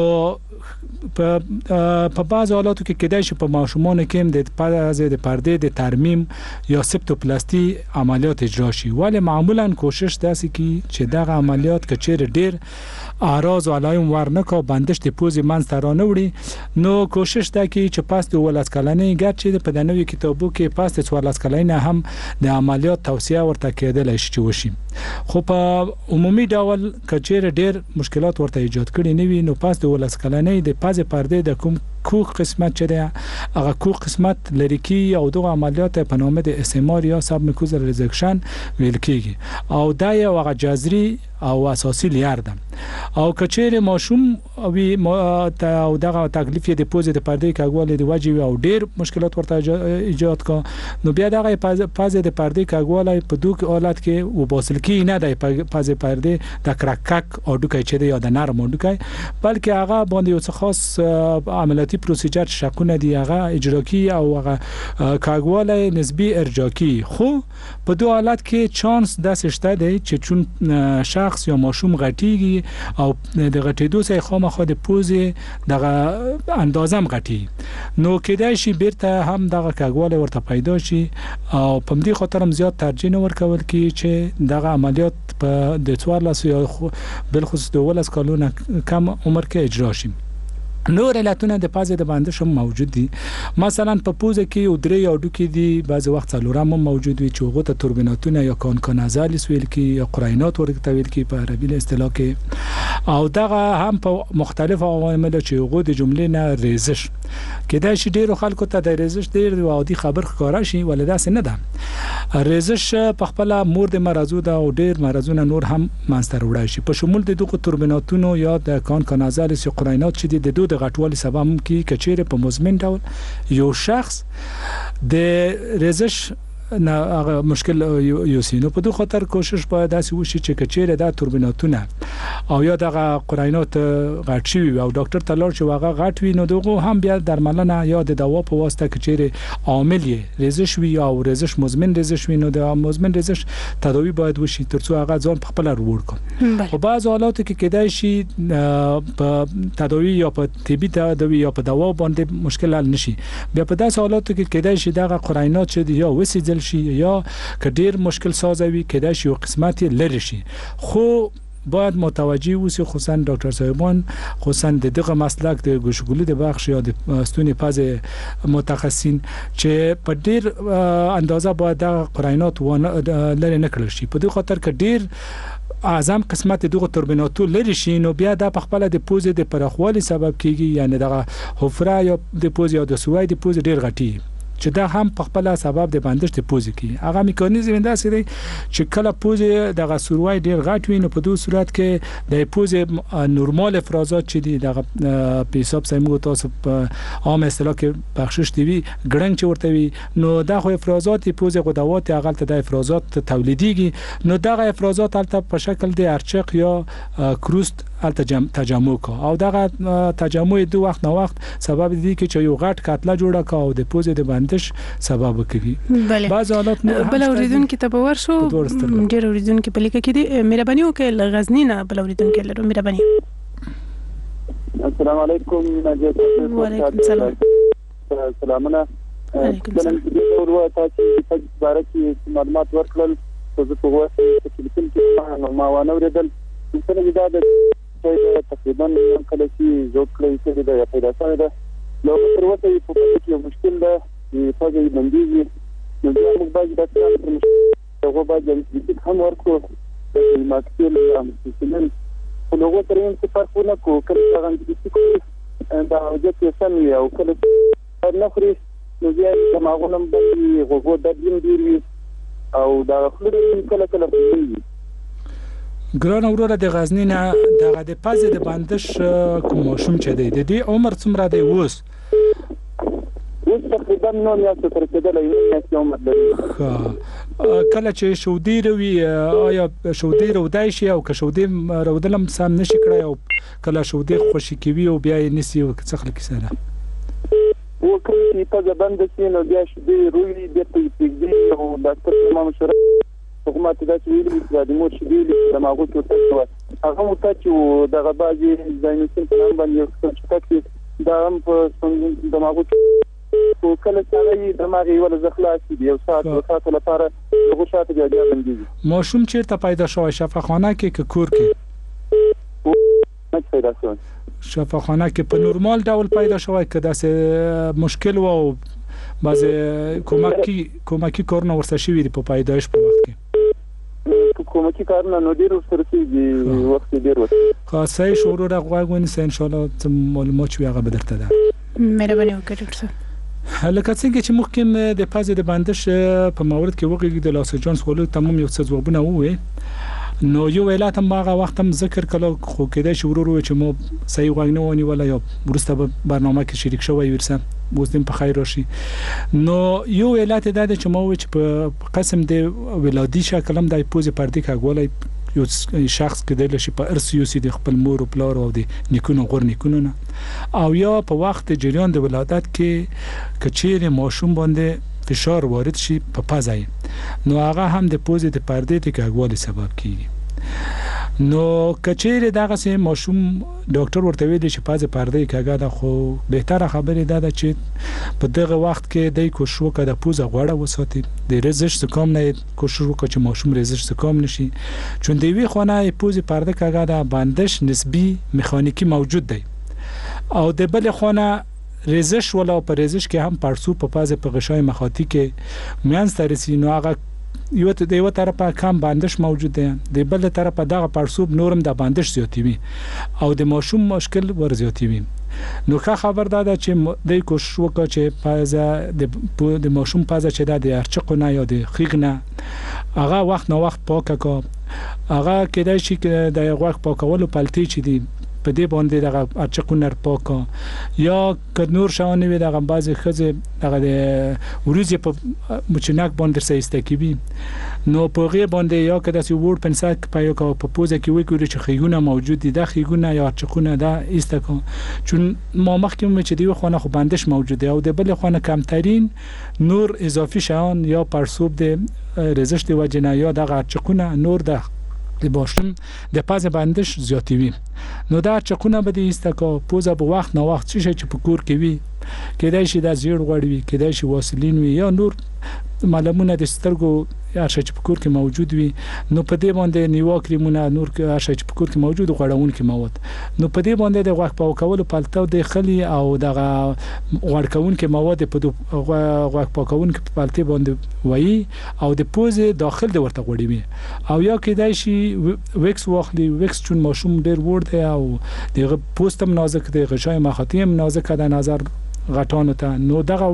په په بعض حالاتو کې کېدای شي په ماشومان کې د پازه د پردې د ترمیم یا سپټوپلاسټي عملیات اجرا شي ولی معمولا کوشش داسې کی چې دغه عملیات کچیر ډیر اعراض او علائم ورنکو بندش د پوزې منځ ته رانوړي نو کوشش ده کی چې پاس د ولادت کلنې ګرچې په دنوي کتابو کې پاس د ولادت کلنې هم د عملیات توصیه ورته کېدل شي وشي خو په عمومي ډول کچیر ډیر مشکلات ورته ایجاد کړي نه وي نو پاس د ولادت کلنې د پازه پردې د کوم کوخ قسمت چې ده هغه کوخ قسمت لري کی او دغه عملیات په نامه د اس ام ار یا سب میکوزل ریزکشن ویل کیږي او دا یو هغه جذري او اساسي لار ده او کچېره ماشوم او او دغه تکلیف د پوزې د پردې کاغوالي د وجې او ډیر مشکلات ورته ایجاد کا نو بیا دغه پازه د پردې کاغوالي په دوه حالت کې وباسل کی نه د پازه پردې د کرکک او ډوکای چې د یاد نرم ډوکای بلکې هغه باندې یو څه خاص عملیاتي پروسیجر شکونه دی هغه اجراکی او هغه کاغوالي نسبی ارجاکی خو په دوه حالت کې چانس د سشته دی چې چون شخص شخص یا ماشوم غټیږي او د غټېدو سره خامخا د پوزې دغه اندازم غټي نو کېدای شي بیرته هم دغه کاګواله ورته پیدا شي او په دې خاطر هم زیات ترجیح نه ورکول کی چې دغه عملیات په د څوارلس یا بل خصوص د ولس کالونه کم عمر کې اجرا شي. نور علتونه د پازې د بندش هم موجود دي مثلا په پوزه کې او درې او ډوکې دي بعض وخت څلورم هم موجود وي چې هغه ته توربیناتونه یا کانکانازالیس ویل کی یا قرینات ورته ویل کی په عربي اصطلاح کې او دغه هم په مختلف عوامل چې هغه د جملې نه ریزش کېدای شي ډیرو خلکو ته د ریزش ډیر عادي خبر ښکارا شي ولدا څه نه ده ریزش په خپل مور د مرزو ده او ډیر مرزونه نور هم مانستر وړای شي په شمول د دغه توربیناتونو یا د کانکانازالیس یا قرینات چې د دوه د غټوالي سبب کې کچېره په مزمن ډول یو شخص د ریزش نه هغه مشکل یو سینو په دوه خاطر کوشش باید داسې وشي چې کچېره د توربیناتونه او یا دغه قرینات غټ شي او ډاکټر ته لاړ شي هغه غټ وي نو دغه هم بیا درملنه یا د دوا په واسطه کچېره عامل ریزش وي او ریزش مزمن ریزش وي نو د مزمن ریزش تداوی باید وشي ترڅو هغه ځان په خپل ورور کړي په بعض حالاتو کې کېدای شي په تداوی یا په طبي تداوی یا په دوا باندې مشکل حل نشي بیا په داسې حالاتو کې کېدای شي دغه قرینات چې یا وسیدل شي یا کډیر مشکل سازوي کېدای شي یو قسمت لري شي خو باید متوجه اوسئ خصوصا ډاکټر صاحبان خصوصا د دغه مسلک د ګوشګولي د بخش یا د ستوني پاز متخصصین چې په ډیر اندازه باید د قرینات لري نه کړل شي په دې خاطر کې ډیر اعظم قسمت دغه توربیناتو لري شي نو بیا د خپل د پوزې د پرخوالي سبب کیږي یعنی دغه حفره یا د پوزې یا د سوای د پوزې ډیر غټي چې دا هم په خپل سبب د بندش د پوزې کې هغه میکانیزم داسې دی چې کله پوزې دغه سوروای ډیر غټ وي نو په دوه صورت کې د پوزې نورمال افرازات چې دي دغه په حساب سیمو تاسو په عام اصطلاح کې بخشش دی ګړنګ چې ورته وي نو دغه افرازات پوزې غدوات هغه ته د افرازات تولیديږي نو دغه افرازات البته په شکل د ارچق یا کروست البته تجمع کا او دغه تجمع دوه وخت نو وخت سبب دي چې یو غټ کتله جوړه کا او د پوزې د بندش سبب کوي بعض حالات نه بل اوریدونکو ته باور شو ډېر اوریدونکو په لیکه کې دي مهرباني وکړئ غزنی نه بل اوریدونکو لرو مهرباني السلام علیکم وعلیکم السلام سلامونه علیکم السلام ورو تاسو په اړه کې معلومات ورکړل چې په واسطه کې کې ما وانه ورېدل څنګه دا د تقریبا کله چې جوړ کړی چې دا پیدا شوی دا نو تر اوسه یې په پوهه کې مشکل ده چې فاجي بنديږي نو دا موږ باید د تاسو هغه باید د هم ورکو د ماکسل هم سیستم په لوګو ترين څه فرق نه کو کله څنګه چې کوي دا چې څنګه او کله نه خوري نو بیا د ماغونم باندې غوغو د دین دی او دا خلک کله کله کوي ګران اوروره د غزنی نه دغه د پازې د بندش کوم ماشوم چې دی د دې عمر څومره دی وس وس تقریبا نو یا څه تر کېدل یو عمر لري کله چې شودي روي آیا شودي رودای شي او که شودي رودلم سم نشي کړای او کله شودي خوشي کوي او بیا یې نسی او څه خلک سره و کله چې په بند شي نو بیا شودي روي د پیګي او ډاکټر ما مشوره حکومت دا چې ویلي د مور شدي د ماغو ته هغه مو ته چې دغه بازي ځینې څه باندې یو څه تکي دا هم په د ماغو او کله چې د ماغي ول زخلاصي دی او ساعت او ساعت لپاره هغه شاته بیا باندې ماشوم چیرته پیدا شوی شفاخانه کې که کور کې نه پیدا شوی شفاخانه کې په نورمال ډول پیدا شوی که داسې مشکل و او بعض کومکی کومکی کارونه ورسره شوی دی په پیدایش په وخت کې کومکی کارونه نو ډیر سره کیږي وخت ډیر وخت خاصه شروع را غواګون سه ان شاء الله معلومات وی هغه بدرته ده مهرباني وکړئ لکه څنګه چې مخکې د پازې د بندش په مورد کې وګړي د لاس جونز ولې تمام یو څه ځوابونه وې نو یو ولات هم هغه وخت هم ذکر کړه خو کېدای شي ورور چې مو صحیح غوښنه ونی ولا یو ورسته برنامه کې شریک شوی ورسه وستیم په خیر راشي نو یو ولات د چې مو چې په قسم د ولادي شکل هم د پوزې پردې کاګولای یو شخص کېدل شي په ارث یو سي د خپل مور او پلار او د نیکونو غور نیکونو نه او یا په وخت جریان د ولادت کې کچېره ماشوم باندې فشار وارد شي په پزای نو هغه هم د پوزې د پردې د کاګوالي سبب کیږي نو کچېره دغه سه ماشوم ډاکټر ورته ویل چې پازه پرده کېګا دا خو بهتره خبره ده چې په دغه وخت کې د کوشش وکړه د پوزه غوړه وساتي د رزش سکم نه کوشش وکړه چې ماشوم رزش سکم نشي چون دی وی خونه پوزه پرده کېګا دا بندش نسبی میخانیکی موجود دی او د بل خونه رزش ولا په رزش کې هم پړسو په پازه په غشای مخاطی کې میانس ترسي نو هغه یو ته د یو طرفه کم بندش موجود دی د بل طرفه دغه پړسوب نورم د بندش زیاتوي او د ماشوم مشکل ور زیاتوي نو که خبر داده چې د کوشش وکړه چې پازه د ماشوم پازه چې د ارچقونه یا د خیغنه هغه وخت نو وخت پاکه کا هغه کېدای شي چې د غوښ پاکولو پلتي چې دی په دې باندې دغه ارچقونه پاکه یا که نور شاونه وي دغه بعضی خزه دغه د ورځې په مچناک باندې سېستکیبي نو په غي باندې یا که داسې ور پنسک په یو په پوزه کې وي کوي چې خيونه موجود دي د خيونه یا ارچقونه دا ایستکو چون ما مخکې مې چې دی خونه خو بندش موجود دی او د بل خونه کمترین نور اضافي شان یا پرسوب د رزش دی وجنه یا دغه ارچقونه نور د د باشم د پازه بندش زیاتوي نو دا چقونه به د ایستکا پوزه په وخت نو وخت چې په کور کې وي کېدای شي د زیړ غوړ وي کېدای شي واسلین وي یا نور معلومونه د سترګو یا شې په کور کې موجود وي نو په دې باندې نیوا کریمونه نور کې شې په کور کې موجود غوړون کې مواد نو په دې باندې د غوښ پاکولو پالتو د خلی او د غوړکون کې مواد په غوښ پاکون کې پالتي باندې وایي او د پوزه داخل د ورته غوړي وي او یا کېدای شي وکس واخلي وکس چون ماشوم ډیر ور دی او د پوستم نازک دی غشای مخاطیم نازک د نظر غټانو ته نو دغه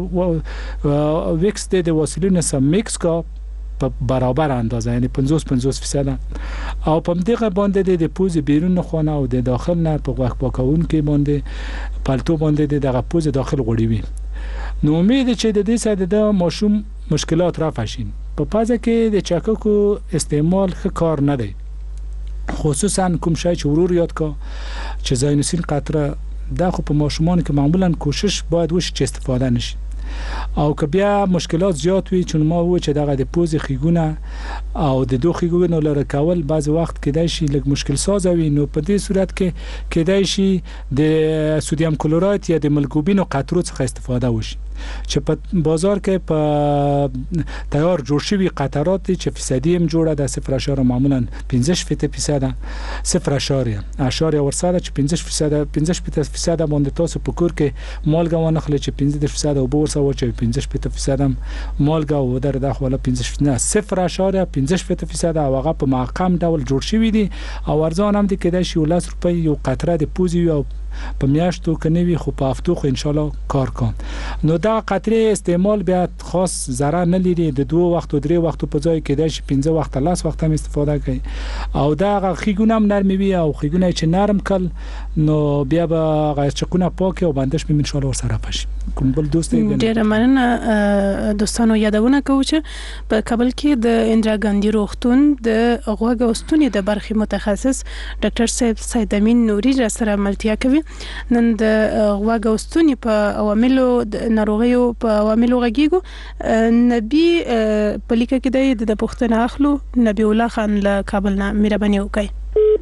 وکس د وسیلونو سم میکس کا په برابر اندازه یعنی پنځوس پنځوس فیصد او په دغه باندې د پوزې بیرون خونه او د داخل نه په غوښ پاکون کې باندې پالتو باندې دغه پوزې داخل غوړي وي نو امید چې د دې ساده د ماشوم مشکلات رافع شي په پازه کې د چاککو استعمال ښه کار نه دی خصوصا کوم شای چې ورور یاد کا چې زاینوسین قطره دا خو په ماشومان کې معمولا کوشش باید وشي چې استفاده نشي او که بیا مشکلات زیات وي چون ما و چې دغه د پوزې خيګونه او د دوه خيګونو لره کول بعض وخت کېدای شي لږ مشکل ساز وي نو په دې صورت کې کېدای شي د سودیم کلورایت یا د ملګوبینو قطرو څخه استفاده وشي چې په بازار کې په تیار جوړ شوی قطرات چې فیصدي هم جوړه د صفر اشاره معمولا پنځه فیصد صفر اشاره اشاره ورسره چې پنځه فیصد پنځه فیصد باندې تاسو په کور کې مالګه ونخلې چې پنځه فیصد او بورسه و چې پنځه فیصد مالګه و در داخله پنځه نه صفر اشاره پنځه فیصد او هغه په معقم ډول جوړ شوی دي او ارزان هم دي کېدای شي ولس روپۍ یو قطره د پوزي او په میاشتو کې نوي خو په هفتو خو ان شاء الله کار کوم نو دا قطره استعمال بیا خاص ضرر نه لري د دوه وخت او درې وخت په ځای کې د پنځه وخت لاس وخت هم استفاده کوي او دا خيګونه هم نرمي وي او خيګونه چې نرم کړ نو بیا به غاچقونه پاک او بندش به ان شاء الله سره پشي کوم بل دوست دی ډیر مننه دوستانو یادونه کوم چې په کابل کې د اندرا ګاندی روغتون د غوږ او ستوني د برخې متخصص ډاکټر صاحب سید امین نوري را سره ملتیا کوي نن د غوږ او ستوني په عواملو د ناروغیو په عواملو غږیږو نبی په لیکه کې د پښتنه اخلو نبی الله خان له کابل نه مهرباني وکړي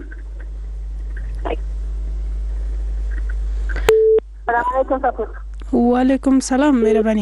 وعلیکم سلام مهرباني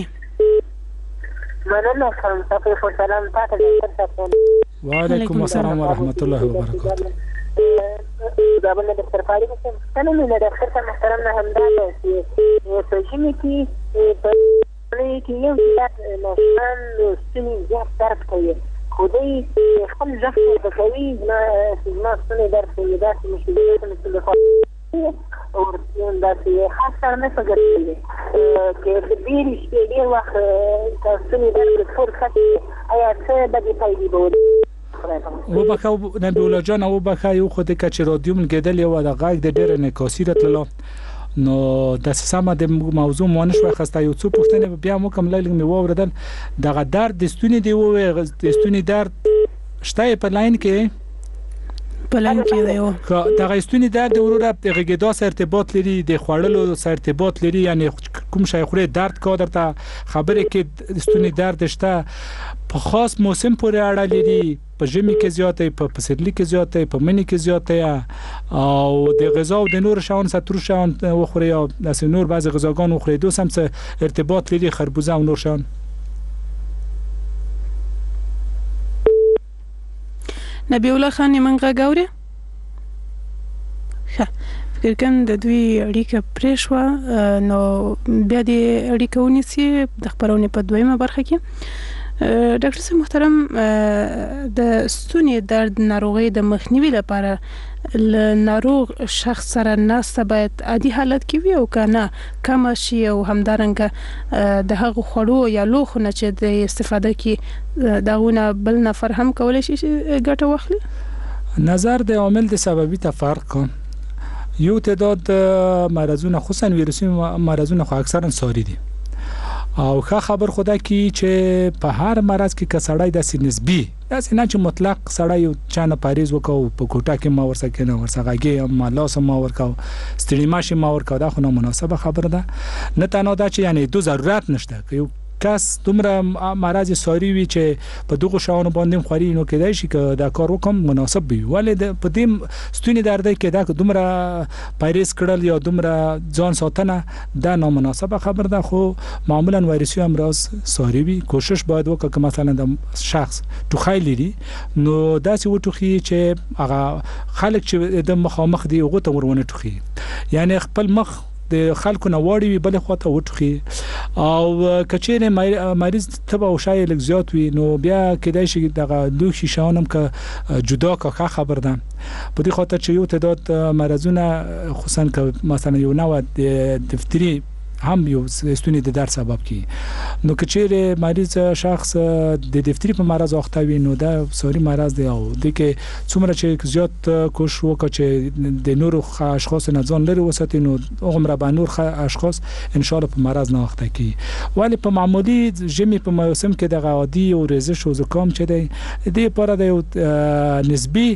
مننه کوم تاسو په سلام تاسو وعلیکم السلام ورحمت الله وبرکاته زابل د سرکاري مستند نه د خپل محترم نه همدا چې په جمی کې په لې کې یو ځای نشان ستنی زیات درک کوي خو دې خپل ځخ په کوي نه ما ستنی درک کوي دا چې مشکلات مثل خو او دا چې خاصه نه فګرې کې د بیري شپې ډیر وخت تاسو نه درک فرصت آیا څه به دې پیدا بول و بخو نبی الله جان او بخو یو خود کچ رادیوم گدل یو د غاګ د ډیر نکاسی راتلو نو د سمه د موضوع مونږ وخسته یو څو پوښتنه بیا مو کوم لایل می ووردل دغه درد د ستوني دی و د ستوني درد شته په لاین کې په لاین کې دی او دغه ستوني درد وروره د غږیدا سره ارتباط لري د خوړلو سره ارتباط لري یعنی کوم شای خوري درد کا درته خبره کې ستوني درد شته په خاص موسم پورې اړه لري په ژمي کې زیاته په پسرلي کې زیاته په مني کې زیاته او د غذا او د نور شاون سترو شاون وخوري او د نور بعض غذاګان وخوري دوه سم څه ارتباط لري خربوزه او نور شاون. نبی الله خان منګه ګوري ښه فکر کوم د دوی اړیکه پرېښوه نو بیا د اړیکه ونیسي د خبرونې په دویمه برخه کې. ډاکټر صاحب محترم د ستوني درد ناروغي د مخنیوي لپاره ل ناروغ شخص سره ناسته باید عادي حالت کې وي او کنه کم شي او همدارنګه د هغه خړو یا لوخونه چې د استفاده کې داونه بل نفر هم کولای شي ګټه واخلي. نظر د عامل د سببي ته فرق کوي. یو تعداد مرزونه خصوصا ویروسي مرزونه خو اکثرا ساری دي او ښه خبر خدا کی چې په هر مرز کې کسړای د سینسبي دا سینه چې مطلق سړی یو چانه پاریز وکاو په کوټه کې ما ورسره کې نه ورسغاږي ما لاس ما ورکاو ستړي ماشي ما ورکاو دا خو نه مناسبه خبره ده نه تنها دا چې یعنی دو ضرورت نشته که کس دومره مرض ساری وي چې په دغه شاونو باندې خوري نو کېدای شي چې دا کار وکم مناسب وي ولې د په دې ستوني درد کې دا دومره پاریز کړل یا دومره ځان ساتنه دا نامناسبه خبر ده خو معمولا وایرسي امراض ساری وي کوشش باید وکړه که مثلا د شخص ټوخی لري نو داسې وټوخي چې هغه خلک چې د مخامخ دی هغه ته ورونه ټوخي یعنی خپل مخ د خلکو نه واړی وي بل خواته وټخي او کچېره مریض تبه او شای لږ زیات وي نو بیا کېدای شي دغه دوه شیشانم که جدا کا خبر ده په دې خاطر چې یو تعداد مرزونه خصوصا که مثلا یو نوع دفتری هم یو ستوني د درد سبب کی نو کچېره مریض شخص د دفتری په مرز اخته وي نو دا سوري مرز دی او د کې څومره چې زیات کوشش وکړي چې د نورو اشخاص نه ځان لري وساتي نو عمر به نور اشخاص ان شاء الله په مرز نه اخته کی ولی په معمولی ژمي په موسم کې د عادي او رزش او زکام چې دی د لپاره د نسبی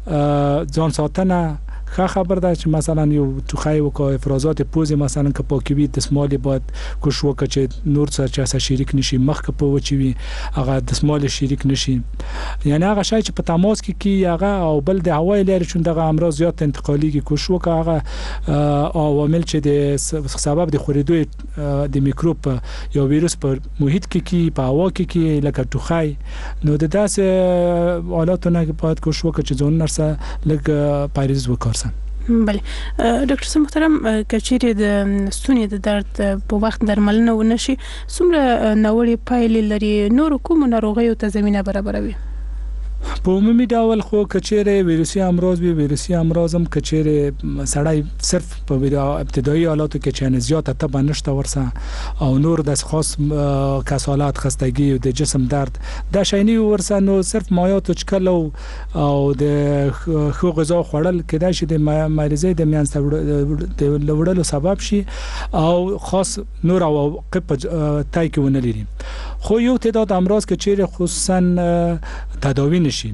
ځان ساتنه ښه خبر ده چې مثلا یو ټوخی وکړي افرازات پوزې مثلا که پاکوي دسمال باید کوشش وکړي چې نور څه چې شریک نشي مخ که په وچوي هغه دسمال شریک نشي یعنی هغه شای چې په تماس کې کی هغه او بل د هوای لري چون دغه امراض زیات انتقالي کې کوشش وکړي هغه عوامل چې د سبب د خورېدو د میکروب یا ویروس په محیط کې کی په هوا کې کی لکه ټوخی نو د داسې حالاتونه باید کوشش وکړي چې ځون نرسه لږ پاریز وکړي. بله ډاکټر صاحب محترم کچېره د ستوني د درد په وخت درملنه ونشي څومره ناوړه پایلې لري نور کوم ناروغیو ته زمينه برابروي؟ په عمومي ډول خو کچېره ویروسي امراض وي ویروسي امراض هم کچېره سړی صرف په ابتدایي حالاتو کې چې زیاته تبه نشته ورسه او نور د خاص کسالات خستګي او د جسم درد دا شینی ورسه نو صرف مایات چکل او د خو غذا خوړل کېدای شي د مریضۍ د میانسته د لوړلو سبب شي او خاص نور او عواقب تای کې ونه لري خو یو تعداد امراض کچېره خصوصا تداوی نشي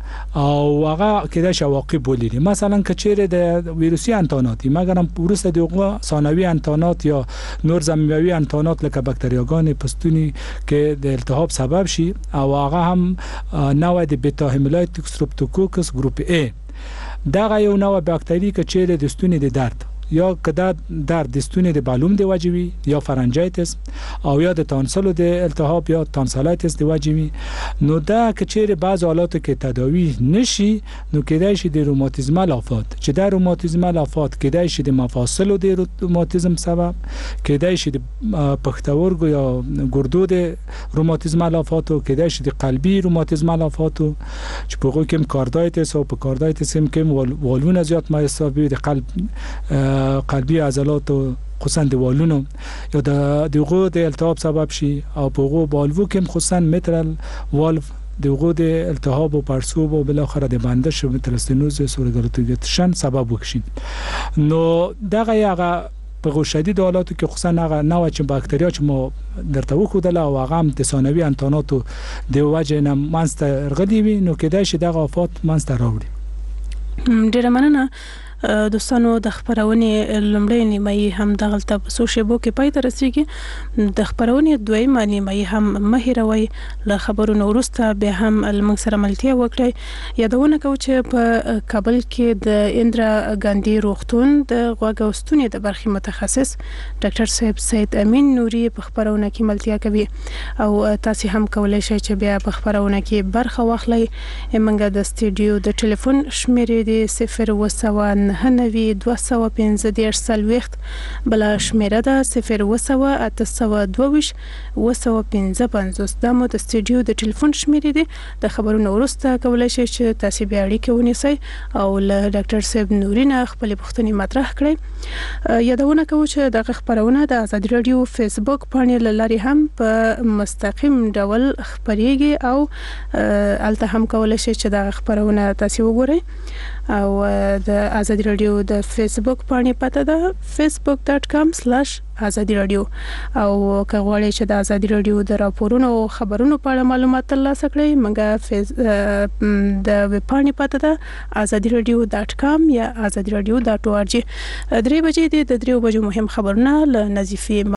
او هغه کېدای شي عواقب ولري مثلا کچېره د ویروسي انتانات مګر هم ورسته دغه ثانوي انتانات یا نور زمینوي انتانات لکه باکتریاګان پستونی کې د التهاب سبب شي او هغه هم نوع د بیتا هیمولایت سترپتوکوکس ګروپ A دا یو نوع باکتری کچېره د ستوني د درد یا کدا درد د ستوني د بالوم دی واجبي یا فرنجایتس او یا د تانسل د التهاب یا تانسلایتس دی واجبي نو دا کچېره بعض حالاتو کې تداوی نشي نو کېدای شي د روماتیزمال آفات چې د روماتیزمال آفات کېدای شي د مفاصل د روماتیزم سبب کېدای شي د پښتورګو یا ګردو د روماتیزمال آفات کېدای شي د قلبي روماتیزمال آفات چې په هغه کې کاردایتس او په کاردایتس کې والونه زیات مایسابي د قلب قلبي عضلات خصوصا د والونو یا د دغه د التهاب سبب شي او په هغه والو کې خصوصا میترال والف دغه د التهاب او پړسوب او بل اخر د بندش او تلستنوز سورګلوتیشن سبب وکشي نو دغه هغه په شدید حالاتو کې خصوصا هغه نوع چې باکتریا چې مو درته وخدل او هغه هم د ثانوي انتاناتو د وجه نه مانستر غلي وي نو کېدای شي دغه آفات مانستر راوړي. ډیره مننه دوستانو د خبرونې لومړی نیمه هم دغلته په څو شیبو کې پای ته رسیږي. د خبرونې دویمه نیمه هم مه هیروئ. له خبرونو وروسته بیا هم موږ سره ملتیا وکړئ. یادونه کوو چې په کابل کې د اندرا ګاندي روغتون د غوږ او ستوني د برخې متخصص ډاکټر صاحب سید امین نوري په خبرونه کې ملتیا کوي او تاسو هم کولای شئ چې بیا په خبرونه کې برخه واخلئ. موږ د سټوډیو د ټلیفون شمیرې د صفر اووه سوه نهه نوي دوه سوه پنځه دېرش څلوېښت، بله شمیره ده صفر اووه سوه اته سوه دوه ویشت اووه سوه پنځه پنځوس. دا مو د سټوډیو د ټلیفون شمیرې دي. د خبرونو وروسته کولای شئ چې تاسو بیا اړیکه ونیسئ او له ډاکټر صاحب نوري نه خپلې پوښتنې مطرح کړئ. یادونه کوو چې دغه خبرونه د آزادي راډیو فیسبوک پاڼې له لارې هم په مستقیم ډول خپریږي او الته هم کولای شئ چې دغه خبرونه تاسو وګورئ. او د آزادي راډیو د فیسبوک پاڼې پته ده facebook dot com slash آزادي راډیو. او که غواړئ چې د آزادي راډیو د راپورونو او خبرونو په اړه معلومات ترلاسه کړئ، موږ فیس د ویب پاڼې پته ده آزادي راډیو ډاټ کام یا آزادي راډیو ډاټ او ار جی. درې بجې د درې بجو مهم خبرونه له نظیفې